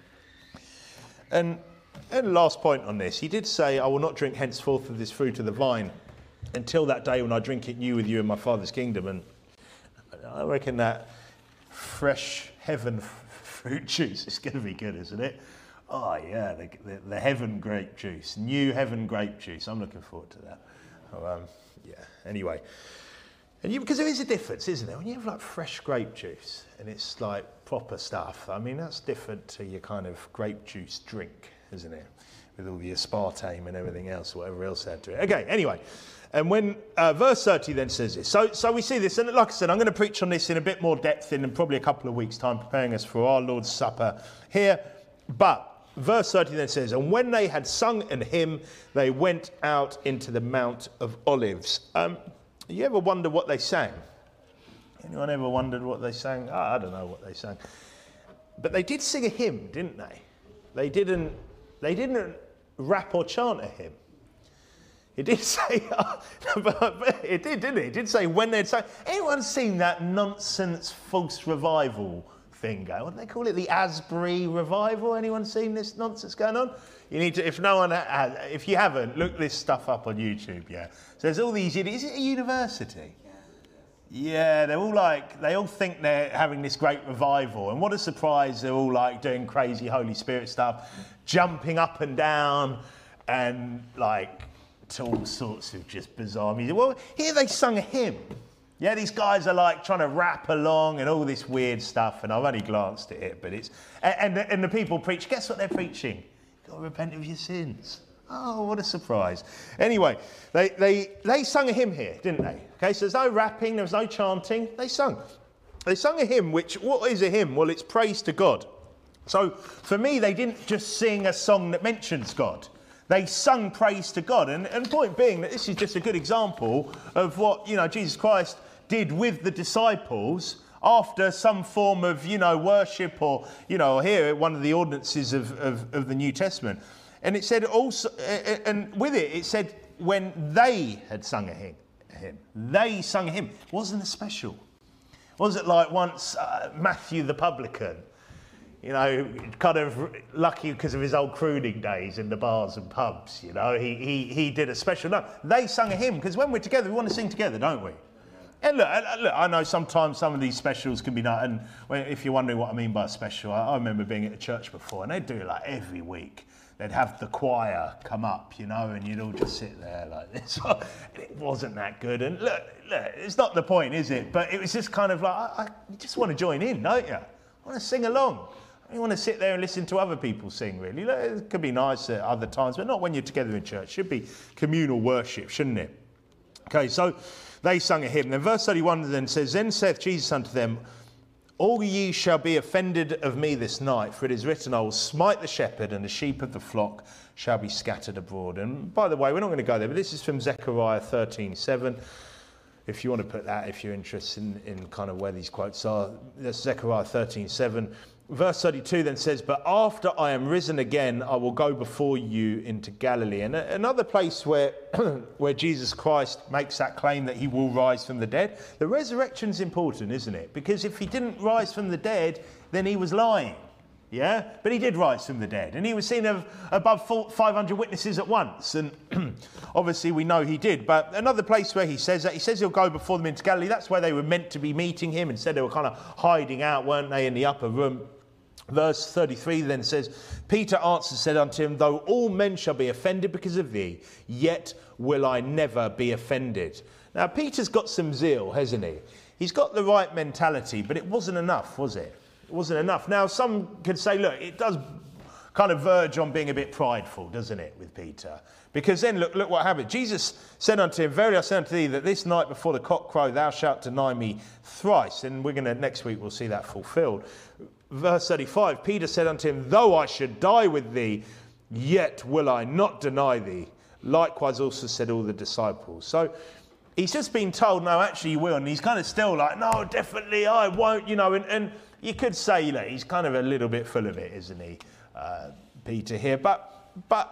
And last point on this, he did say, I will not drink henceforth of this fruit of the vine until that day when I drink it new with you in my Father's kingdom. And I reckon that fresh heaven fruit juice is going to be good, isn't it? Oh, yeah, the heaven grape juice, new heaven grape juice. I'm looking forward to that. Anyway. Because there is a difference, isn't there? When you have like fresh grape juice and it's like proper stuff, I mean, that's different to your kind of grape juice drink, isn't it? With all the aspartame and everything else, whatever else they had to it. Okay, anyway. And when verse 30 then says this. So we see this, and like I said, I'm going to preach on this in a bit more depth in probably a couple of weeks' time, preparing us for our Lord's Supper here. But verse 30 then says, and when they had sung an hymn, they went out into the Mount of Olives. You ever wonder what they sang? Anyone ever wondered what they sang? I don't know what they sang. But they did sing a hymn, didn't they? They didn't rap or chant a hymn. It did say, it did, didn't it? It did say when they'd sang. Anyone seen that nonsense false revival thing going? What do they call it? The Asbury revival? Anyone seen this nonsense going on? You need to, if no one has, if you haven't, look this stuff up on YouTube, yeah. So there's all these, is it a university? Yeah, they're all like, they all think they're having this great revival. And what a surprise, they're all like doing crazy Holy Spirit stuff, jumping up and down and like to all sorts of just bizarre music. Well, here they sung a hymn. Yeah, these guys are like trying to rap along and all this weird stuff, and I've only glanced at it, but it's... And the people preach, guess what they're preaching? You've got to repent of your sins. Oh, what a surprise. Anyway, they sung a hymn here, didn't they? Okay, so there's no rapping, there was no chanting, they sung. They sung a hymn, which, what is a hymn? Well, it's praise to God. So, for me, they didn't just sing a song that mentions God. They sung praise to God. And point being that this is just a good example of what, Jesus Christ did with the disciples after some form of, worship or, here, one of the ordinances of the New Testament. And it said also, and with it said when they had sung a hymn. They sung a hymn. It wasn't a special. Was it like once Matthew the publican, kind of lucky because of his old crooning days in the bars and pubs, he did a special. No, they sung a hymn, because when we're together, we want to sing together, don't we? And look, I know sometimes some of these specials can be done, and if you're wondering what I mean by a special, I remember being at a church before, and they'd do it like every week. They'd have the choir come up, and you'd all just sit there like this. And it wasn't that good. And look, it's not the point, is it? But it was just kind of like, you just want to join in, don't you? I want to sing along. You want to sit there and listen to other people sing, really. It could be nice at other times, but not when you're together in church. It should be communal worship, shouldn't it? Okay, so they sung a hymn. Then verse 31 then says, Then saith Jesus unto them, All ye shall be offended of me this night, for it is written, I will smite the shepherd, and the sheep of the flock shall be scattered abroad. And by the way, we're not going to go there, but this is from Zechariah 13:7. If you want to put that, if you're interested in kind of where these quotes are, that's Zechariah 13:7. Verse 32 then says, But after I am risen again, I will go before you into Galilee. And another place where Jesus Christ makes that claim that he will rise from the dead. The resurrection's important, isn't it? Because if he didn't rise from the dead, then he was lying. Yeah? But he did rise from the dead. And he was seen of above 500 witnesses at once. And obviously we know he did. But another place where he says that, he says he'll go before them into Galilee. That's where they were meant to be meeting him. Instead they were kind of hiding out, weren't they, in the upper room. Verse 33 then says, Peter answered, said unto him, Though all men shall be offended because of thee, yet will I never be offended. Now, Peter's got some zeal, hasn't he? He's got the right mentality, but it wasn't enough, was it? It wasn't enough. Now, some could say, look, it does kind of verge on being a bit prideful, doesn't it, with Peter? Because then, look what happened. Jesus said unto him, Verily I say unto thee, that this night before the cock crow, thou shalt deny me thrice. And next week we'll see that fulfilled. Verse 35, Peter said unto him, Though I should die with thee, yet will I not deny thee. Likewise also said all the disciples. So he's just been told, no, actually you will. And he's kind of still like, no, definitely I won't, and you could say that he's kind of a little bit full of it, isn't he, Peter here. But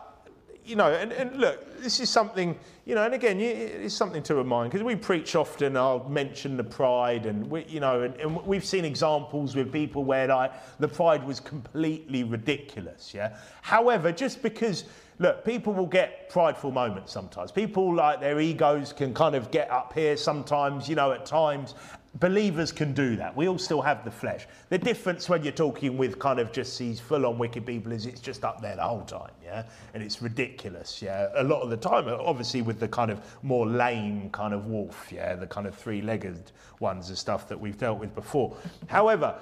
and look, this is something, and again, it's something to remind, because we preach often, I'll mention the pride, and we've seen examples with people where the pride was completely ridiculous, yeah? However, just because, look, people will get prideful moments sometimes. People, like, their egos can kind of get up here sometimes, at times. Believers can do that. We all still have the flesh. The difference when you're talking with kind of just these full-on wicked people is it's just up there the whole time, yeah? And it's ridiculous, yeah? A lot of the time, obviously with the kind of more lame kind of wolf, yeah? The kind of three-legged ones and stuff that we've dealt with before. However,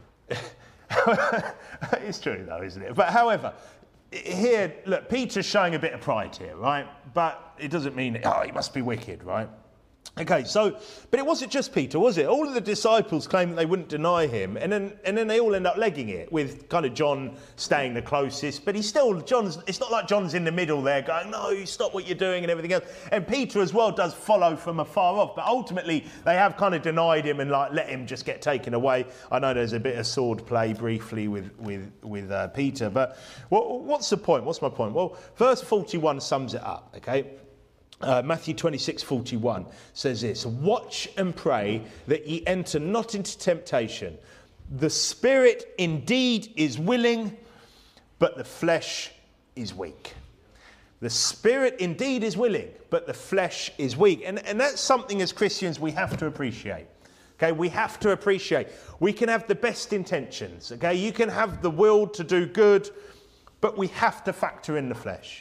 it's true though, isn't it? But however, here, look, Peter's showing a bit of pride here, right? But it doesn't mean, he must be wicked, right? Okay, but it wasn't just Peter, was it? All of the disciples claimed that they wouldn't deny him, and then they all end up legging it, with kind of John staying the closest. But it's not like John's in the middle there going, no, you stop what you're doing and everything else. And Peter as well does follow from afar off, but ultimately they have kind of denied him and let him just get taken away. I know there's a bit of sword play briefly with Peter, but what's the point? What's my point? Well, verse 41 sums it up, okay? Matthew 26:41 says this, Watch and pray that ye enter not into temptation. The spirit indeed is willing, but the flesh is weak. The spirit indeed is willing, but the flesh is weak. And that's something as Christians we have to appreciate. Okay, we have to appreciate. We can have the best intentions. Okay, you can have the will to do good, but we have to factor in the flesh.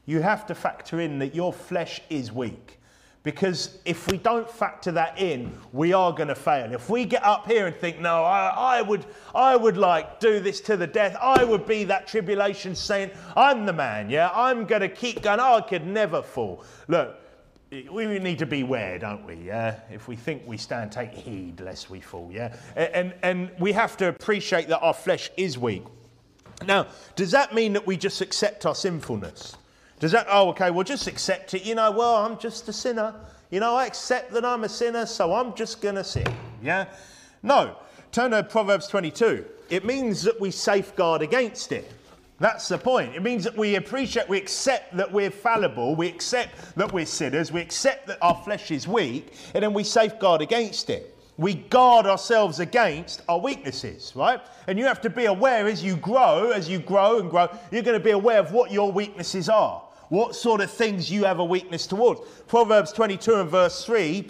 you have to factor in that your flesh is weak. Because if we don't factor that in, we are going to fail. If we get up here and think, no, I would like do this to the death. I would be that tribulation saint. I'm the man, yeah? I'm going to keep going. I could never fall. Look, we need to beware, don't we, yeah? If we think we stand, take heed lest we fall, yeah? And we have to appreciate that our flesh is weak. Now, does that mean that we just accept our sinfulness? Does that, okay, well, just accept it. Well, I'm just a sinner. I accept that I'm a sinner, so I'm just going to sin. Yeah? No. Turn to Proverbs 22. It means that we safeguard against it. That's the point. It means that we accept that we're fallible, we accept that we're sinners, we accept that our flesh is weak, and then we safeguard against it. We guard ourselves against our weaknesses, right? And you have to be aware as you grow and grow, you're going to be aware of what your weaknesses are. What sort of things you have a weakness towards. Proverbs 22 and verse 3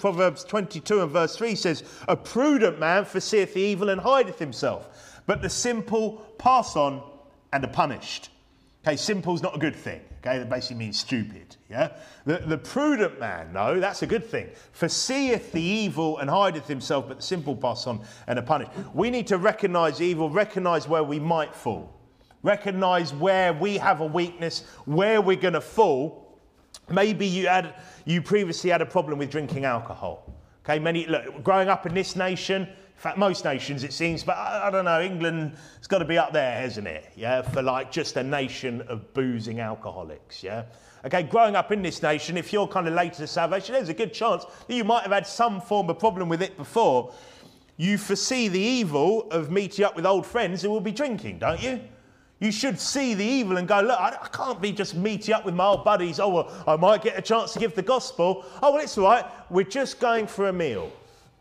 says, a prudent man foreseeth the evil and hideth himself, but the simple pass on and are punished. Okay, simple's not a good thing. Okay, that basically means stupid. Yeah, the prudent man, no, that's a good thing. Foreseeth the evil and hideth himself, but the simple pass on and are punished. We need to recognise evil, recognise where we might fall. Recognise where we have a weakness, where we're going to fall. Maybe you previously had a problem with drinking alcohol. Okay, growing up in this nation, in fact, most nations it seems, but I don't know, England's got to be up there, hasn't it? Yeah, for just a nation of boozing alcoholics, yeah? Okay, growing up in this nation, if you're kind of late to salvation, there's a good chance that you might have had some form of problem with it before. You foresee the evil of meeting up with old friends who will be drinking, don't you? You should see the evil and go, look, I can't be just meeting up with my old buddies. Oh, well, I might get a chance to give the gospel. Oh, well, it's all right. We're just going for a meal.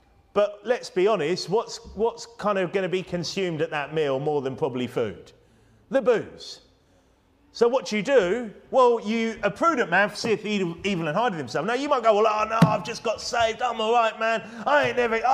But let's be honest, what's kind of going to be consumed at that meal more than probably food? The booze. So what do? Well, a prudent man foreseeth evil and hideth himself. Now, you might go, well, oh, no, I've just got saved. I'm all right, man. I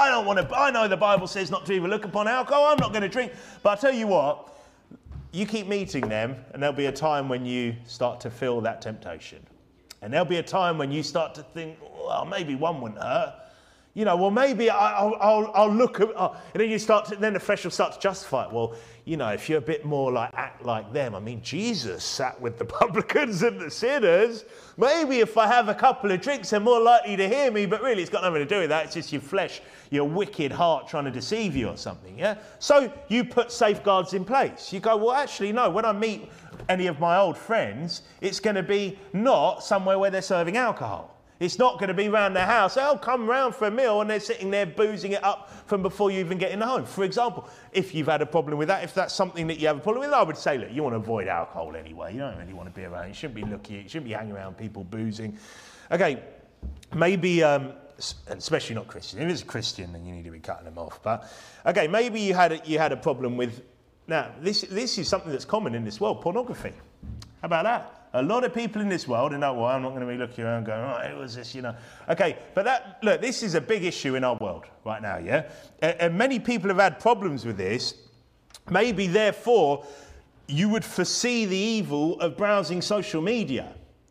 know the Bible says not to even look upon alcohol. I'm not going to drink. But I'll tell you what. You keep meeting them, and there'll be a time when you start to feel that temptation. And there'll be a time when you start to think, well, maybe one wouldn't hurt. Well, maybe I'll look at... and then the flesh will start to justify it. Well, if you're a bit more act like them. I mean, Jesus sat with the publicans and the sinners. Maybe if I have a couple of drinks, they're more likely to hear me. But really, it's got nothing to do with that. It's just your flesh, your wicked heart trying to deceive you or something, yeah? So you put safeguards in place. You go, well, actually, no, when I meet any of my old friends, it's going to be not somewhere where they're serving alcohol. It's not going to be around their house. They'll come round for a meal and they're sitting there boozing it up from before you even get in the home. For example, if you've had a problem with that, if that's something that you have a problem with, I would say, look, you want to avoid alcohol anyway. You don't really want to be around. You shouldn't be looking. You shouldn't be hanging around people boozing. Okay, maybe, especially not Christian. If it's a Christian, then you need to be cutting them off. But okay, maybe you had a problem with. Now, this is something that's common in this world: pornography. How about that? A lot of people in this world, I'm not going to be looking around going, oh, it was this, Okay, but this is a big issue in our world right now, yeah? And many people have had problems with this. Maybe, therefore, you would foresee the evil of browsing social media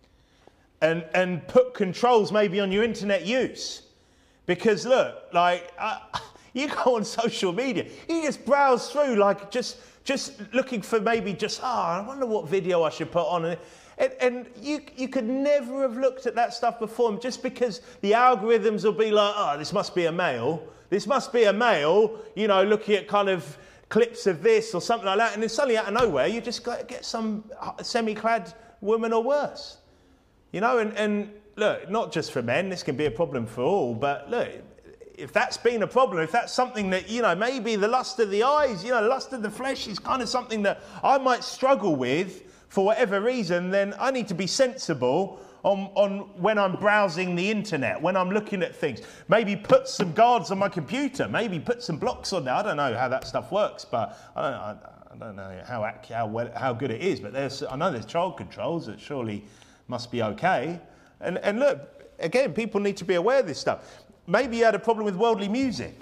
and put controls maybe on your internet use. Because, look, you go on social media, you just browse through, just looking for maybe I wonder what video I should put on. And you could never have looked at that stuff before, just because the algorithms will be like, oh, this must be a male. This must be a male, looking at kind of clips of this or something like that. And then suddenly out of nowhere, you just get some semi-clad woman or worse. And look, not just for men, this can be a problem for all, but look, if that's been a problem, if that's something that, maybe the lust of the eyes, the lust of the flesh is kind of something that I might struggle with for whatever reason, then I need to be sensible on when I'm browsing the internet, when I'm looking at things. Maybe put some guards on my computer, maybe put some blocks on there. I don't know how that stuff works, but I don't know how good it is, but I know there's child controls that surely must be okay. And look, again, people need to be aware of this stuff. Maybe you had a problem with worldly music.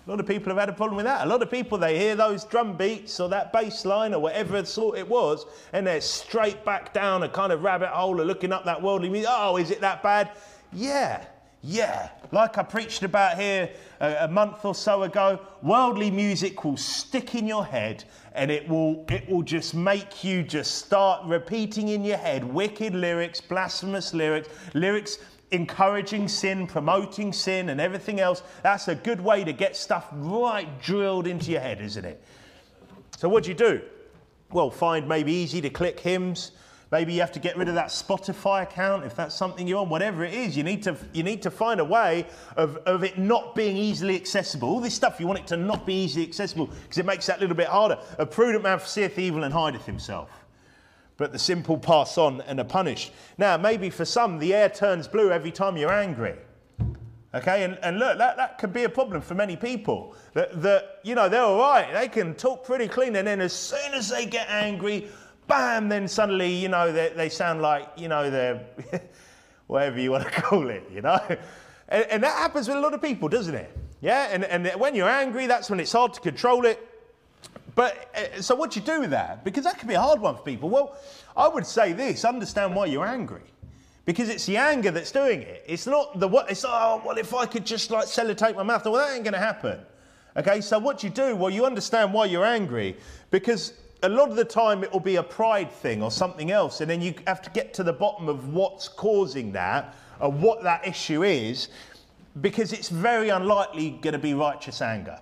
A lot of people have had a problem with that. A lot of people, they hear those drum beats or that bass line or whatever sort it was, and they're straight back down a kind of rabbit hole of looking up that worldly music. Oh, is it that bad? Yeah. Like I preached about here a month or so ago, worldly music will stick in your head, and it will just make you just start repeating in your head wicked lyrics, blasphemous lyrics encouraging sin, promoting sin and everything else. That's a good way to get stuff right drilled into your head, isn't it? So what do? Well, find maybe easy to click hymns. Maybe you have to get rid of that Spotify account if that's something you're on. Whatever it is, you need to find a way of it not being easily accessible. All this stuff, you want it to not be easily accessible because it makes that little bit harder. A prudent man foreseeth evil and hideth himself, but the simple pass on and are punished. Now, maybe for some, the air turns blue every time you're angry. Okay, and look, that could be a problem for many people. That you know, they're all right. They can talk pretty clean, and then as soon as they get angry, bam, then suddenly, you know, they sound like, you know, they're whatever you want to call it, you know. And that happens with a lot of people, doesn't it? Yeah, and when you're angry, that's when it's hard to control it. But so what do you do with that? Because that can be a hard one for people. Well, I would say this: understand why you're angry, because it's the anger that's doing it. It's not the what. It's oh well, if I could just like sellotape my mouth, well that ain't going to happen. Okay, so what you do? Well, you understand why you're angry, because a lot of the time it will be a pride thing or something else, and then you have to get to the bottom of what's causing that or what that issue is, because it's very unlikely going to be righteous anger.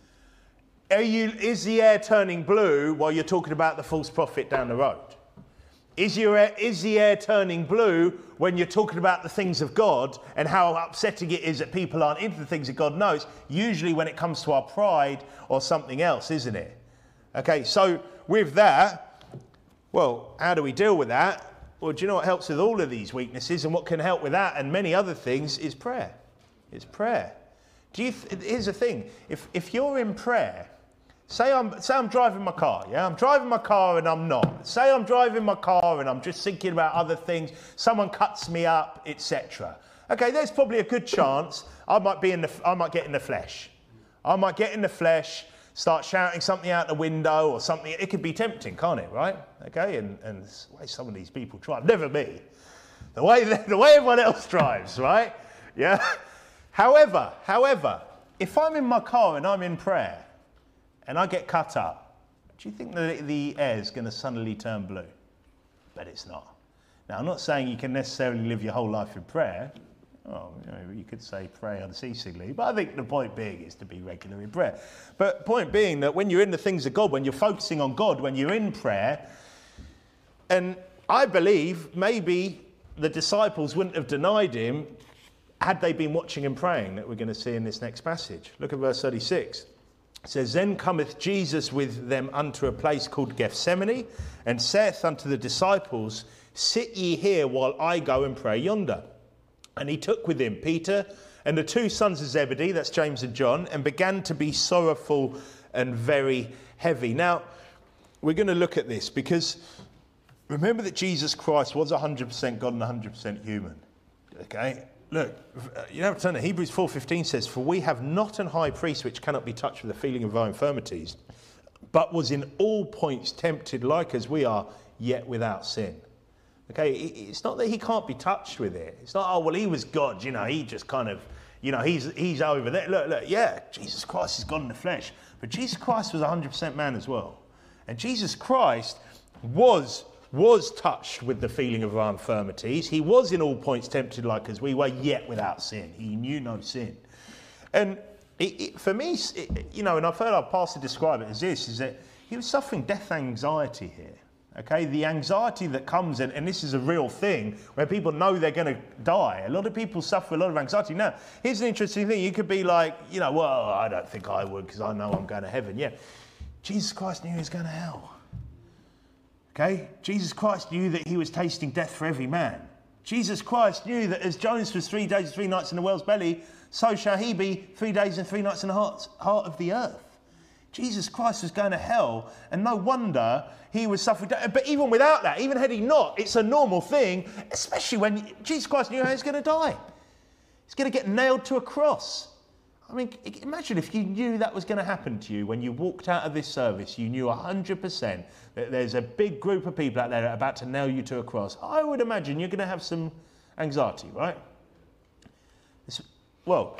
Is the air turning blue while you're talking about the false prophet down the road? Is the air turning blue when you're talking about the things of God and how upsetting it is that people aren't into the things that God knows? Usually when it comes to our pride or something else, isn't it? Okay, so with that, well, how do we deal with that? Well, do you know what helps with all of these weaknesses, and what can help with that and many other things is prayer. It's prayer. Here's the thing: if you're in prayer, say I'm driving my car, yeah? I'm driving my car and I'm not. Say I'm driving my car and I'm just thinking about other things. Someone cuts me up, etc. Okay, there's probably a good chance I might get in the flesh. I might get in the flesh, start shouting something out the window or something. It could be tempting, can't it, right? Okay, and the way some of these people drive, never me. The way everyone else drives, right? Yeah. However, if I'm in my car and I'm in prayer and I get cut up, do you think that the air is going to suddenly turn blue? But it's not. Now, I'm not saying you can necessarily live your whole life in prayer. Oh, you could say pray unceasingly, but I think the point being is to be regular in prayer. But point being that when you're in the things of God, when you're focusing on God, when you're in prayer, and I believe maybe the disciples wouldn't have denied him had they been watching and praying, that we're going to see in this next passage. Look at verse 36. It says, Then cometh Jesus with them unto a place called Gethsemane, and saith unto the disciples, Sit ye here while I go and pray yonder. And he took with him Peter and the two sons of Zebedee, that's James and John, and began to be sorrowful and very heavy. Now, we're going to look at this because remember that Jesus Christ was 100% God and 100% human. Okay? Look, you have to turn to Hebrews 4:15 says, For we have not an high priest which cannot be touched with the feeling of our infirmities, but was in all points tempted like as we are, yet without sin. Okay, it's not that he can't be touched with it. It's not, oh, well, he was God, he just kind of, he's over there. Look, yeah, Jesus Christ is God in the flesh. But Jesus Christ was 100% man as well. And Jesus Christ was touched with the feeling of our infirmities. He was in all points tempted like as we were, yet without sin. He knew no sin. And for me, and I've heard our pastor describe it as this, is that he was suffering death anxiety here. Okay, the anxiety that comes, and this is a real thing, where people know they're going to die. A lot of people suffer a lot of anxiety. Now, here's an interesting thing. You could be like, well, I don't think I would because I know I'm going to heaven. Yeah, Jesus Christ knew he was going to hell. Okay, Jesus Christ knew that he was tasting death for every man. Jesus Christ knew that as Jonas was 3 days and 3 nights in the whale's belly, so shall he be 3 days and 3 nights in the heart of the earth. Jesus Christ was going to hell, and no wonder he was suffering. But even without that, even had he not, it's a normal thing, especially when Jesus Christ knew how he's going to die. He's going to get nailed to a cross. I mean, imagine if you knew that was going to happen to you when you walked out of this service. You knew 100% that there's a big group of people out there that are about to nail you to a cross. I would imagine you're going to have some anxiety, right? Well,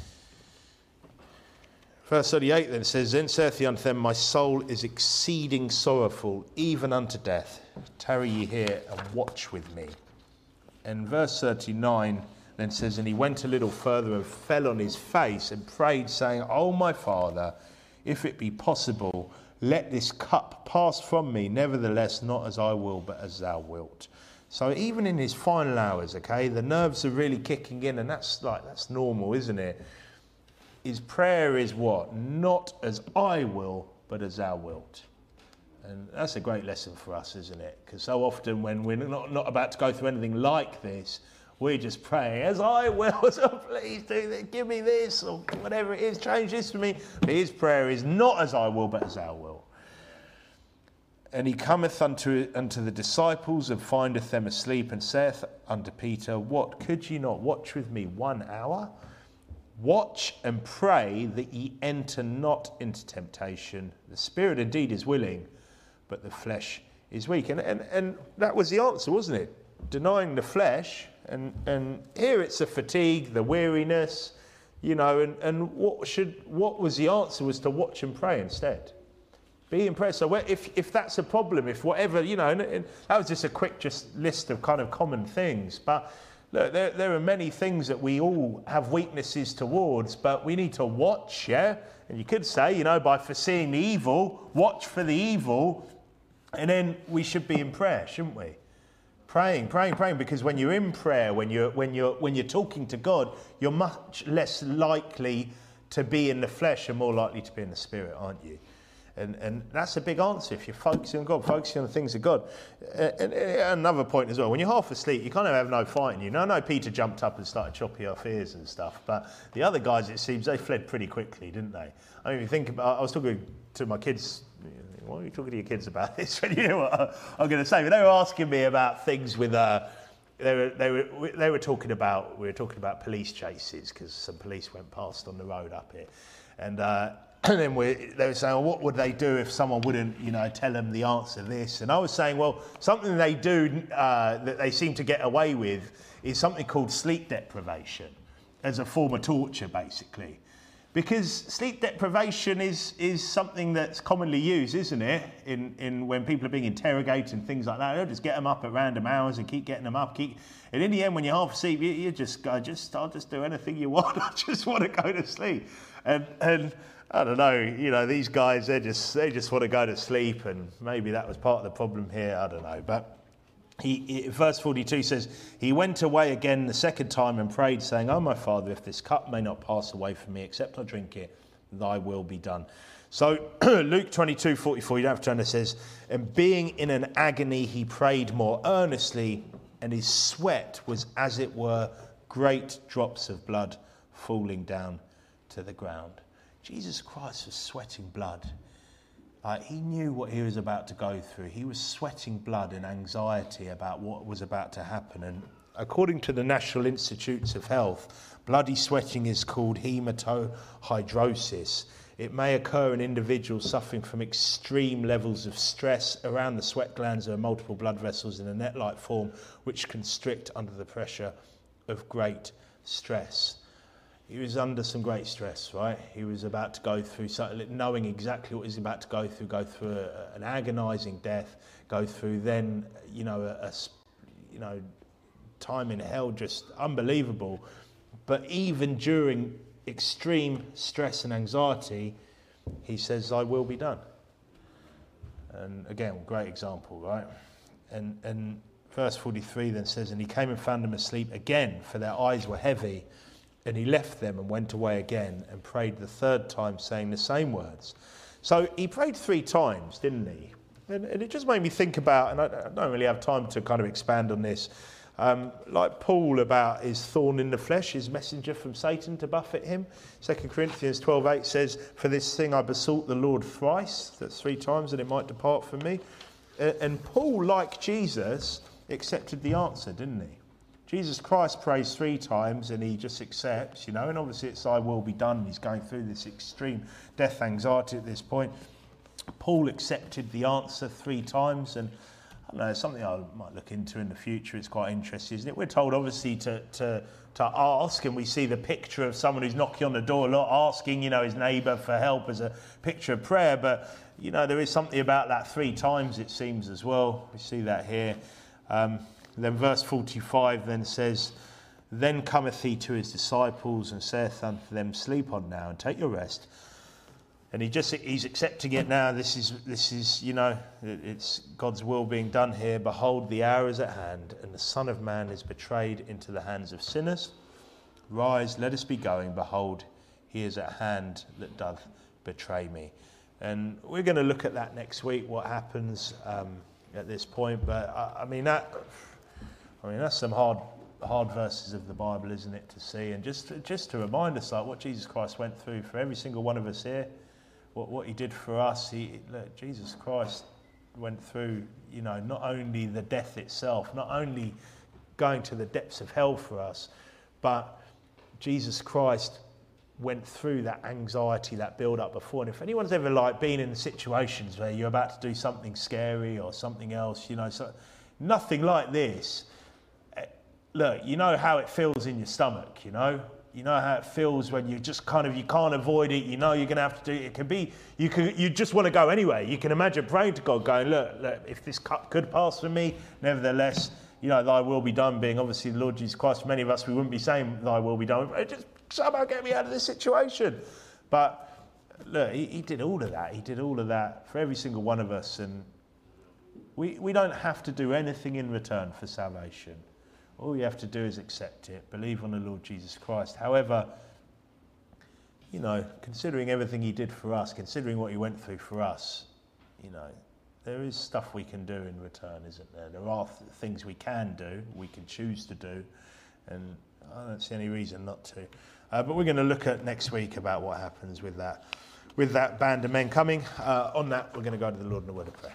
verse 38 then says, Then saith he unto them, My soul is exceeding sorrowful, even unto death. Tarry ye here and watch with me. And verse 39 then says, And he went a little further and fell on his face and prayed, saying, O my Father, if it be possible, let this cup pass from me. Nevertheless, not as I will, but as thou wilt. So even in his final hours, okay, the nerves are really kicking in, and that's normal, isn't it? His prayer is what? Not as I will, but as thou wilt. And that's a great lesson for us, isn't it? Because so often when we're not about to go through anything like this, we're just praying, as I will, so please do this, give me this, or whatever it is, change this for me. But his prayer is not as I will, but as thou wilt. And he cometh unto the disciples and findeth them asleep, and saith unto Peter, What, could ye not watch with me 1 hour? Watch and pray that ye enter not into temptation. The spirit indeed is willing, but the flesh is weak. And that was the answer, wasn't it? Denying the flesh. And here it's the fatigue, the weariness, and what was the answer was to watch and pray instead. Be in prayer. So if that's a problem, if whatever, and that was just a quick list of kind of common things. But look, there are many things that we all have weaknesses towards, but we need to watch, yeah? And you could say, by foreseeing the evil, watch for the evil, and then we should be in prayer, shouldn't we? Praying, because when you're in prayer, when you're talking to God, you're much less likely to be in the flesh and more likely to be in the spirit, aren't you? And that's a big answer if you're focusing on God, focusing on the things of God. And another point as well, when you're half asleep, you kind of have no fight in you. Now, I know Peter jumped up and started chopping off ears and stuff, but the other guys, it seems, they fled pretty quickly, didn't they? I mean, I was talking to my kids. Why are you talking to your kids about this? When you know what I'm going to say. But they were asking me about things with. They were talking about. We were talking about police chases because some police went past on the road up here, and then they were saying, well, what would they do if someone wouldn't, tell them the answer to this? And I was saying, well, something they do that they seem to get away with is something called sleep deprivation, as a form of torture, basically. Because sleep deprivation is something that's commonly used, isn't it? In when people are being interrogated and things like that, they'll just get them up at random hours and keep getting them up. And in the end, when you're half asleep, you just go, I'll just do anything you want. I just want to go to sleep. And I don't know, these guys, they just want to go to sleep, and maybe that was part of the problem here. I don't know, but. Verse 42 says, He went away again the second time and prayed, saying, O my Father, if this cup may not pass away from me, except I drink it, thy will be done. So Luke 22:44, you don't have to turn, it says, And being in an agony, he prayed more earnestly, and his sweat was as it were great drops of blood falling down to the ground. Jesus Christ was sweating blood. He knew what he was about to go through. He was sweating blood and anxiety about what was about to happen. And according to the National Institutes of Health, bloody sweating is called hematohidrosis. It may occur in individuals suffering from extreme levels of stress. Around the sweat glands there are multiple blood vessels in a net-like form which constrict under the pressure of great stress. He was under some great stress, right? He was about to go through something, knowing exactly what he was about to go through an agonising death, go through then, a time in hell, just unbelievable. But even during extreme stress and anxiety, he says, "Thy will be done." And again, great example, right? And verse 43 then says, And he came and found them asleep again, for their eyes were heavy. And he left them and went away again and prayed the third time, saying the same words. So he prayed 3 times, didn't he? And it just made me think about, and I don't really have time to kind of expand on this, like Paul about his thorn in the flesh, his messenger from Satan to buffet him. 2 Corinthians 12:8 says, For this thing I besought the Lord thrice, that's 3 times, that it might depart from me. And Paul, like Jesus, accepted the answer, didn't he? Jesus Christ prays 3 times and he just accepts, and obviously it's thy will be done. He's going through this extreme death anxiety at this point. Paul accepted the answer 3 times, and I don't know, it's something I might look into in the future. It's quite interesting, isn't it? We're told obviously to ask, and we see the picture of someone who's knocking on the door a lot, asking, his neighbour for help as a picture of prayer. But, there is something about that 3 times, it seems, as well. We see that here. Then verse 45 then says, then cometh he to his disciples and saith unto them, sleep on now and take your rest. And he's accepting it now. This is it's God's will being done here. Behold, the hour is at hand, and the Son of Man is betrayed into the hands of sinners. Rise, let us be going. Behold, he is at hand that doth betray me. And we're going to look at that next week, what happens at this point. But that's some hard verses of the Bible, isn't it, to see? And just to remind us, like, what Jesus Christ went through for every single one of us here, what he did for us. Jesus Christ went through, not only the death itself, not only going to the depths of hell for us, but Jesus Christ went through that anxiety, that build-up before. And if anyone's ever been in situations where you're about to do something scary or something else, so nothing like this. Look, you know how it feels in your stomach, You know how it feels when you just you can't avoid it. You're going to have to do it. It can be, you just want to go anyway. You can imagine praying to God going, look, if this cup could pass from me, nevertheless, thy will be done, being obviously the Lord Jesus Christ. For many of us, we wouldn't be saying thy will be done. Just somehow get me out of this situation. But look, he did all of that. He did all of that for every single one of us. And we don't have to do anything in return for salvation. All you have to do is accept it, believe on the Lord Jesus Christ. However, considering everything he did for us, considering what he went through for us, there is stuff we can do in return, isn't there? There are things we can do, we can choose to do, and I don't see any reason not to. But we're going to look at next week about what happens with that band of men coming. On that, we're going to go to the Lord in a word of prayer.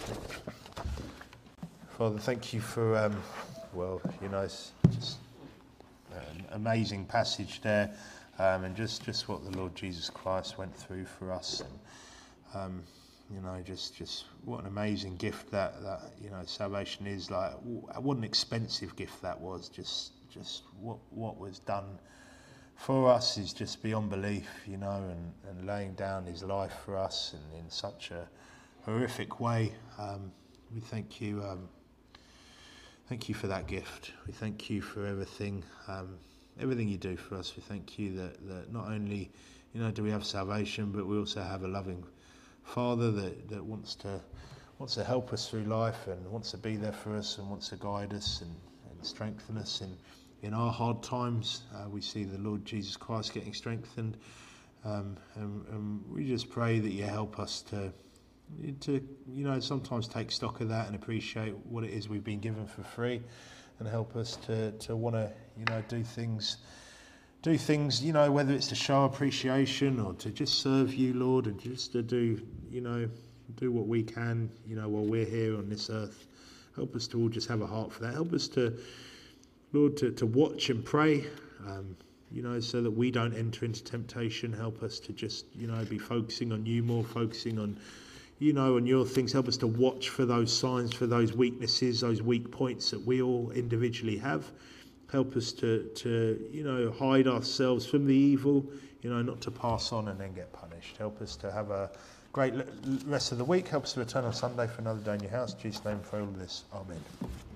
Father, thank you for... it's just an amazing passage there, and just what the Lord Jesus Christ went through for us, and just what an amazing gift that salvation is. Like, what an expensive gift that was. Just what was done for us is just beyond belief, and laying down his life for us, and in such a horrific way. We thank you. Thank you for that gift. We thank you for everything you do for us. We thank you that not only, do we have salvation, but we also have a loving Father that wants to help us through life and wants to be there for us and wants to guide us and strengthen us in our hard times. We see the Lord Jesus Christ getting strengthened, and we just pray that you help us to sometimes take stock of that and appreciate what it is we've been given for free, and help us to want to do things whether it's to show appreciation or to just serve you, Lord, and just to do what we can while we're here on this earth. Help us to all just have a heart for that. Help us to, Lord, to watch and pray, so that we don't enter into temptation. Help us to just be focusing on you more, focusing on on your things. Help us to watch for those signs, for those weaknesses, those weak points that we all individually have. Help us to hide ourselves from the evil, not to pass on and then get punished. Help us to have a great rest of the week. Help us to return on Sunday for another day in your house. In Jesus' name, for all of this. Amen.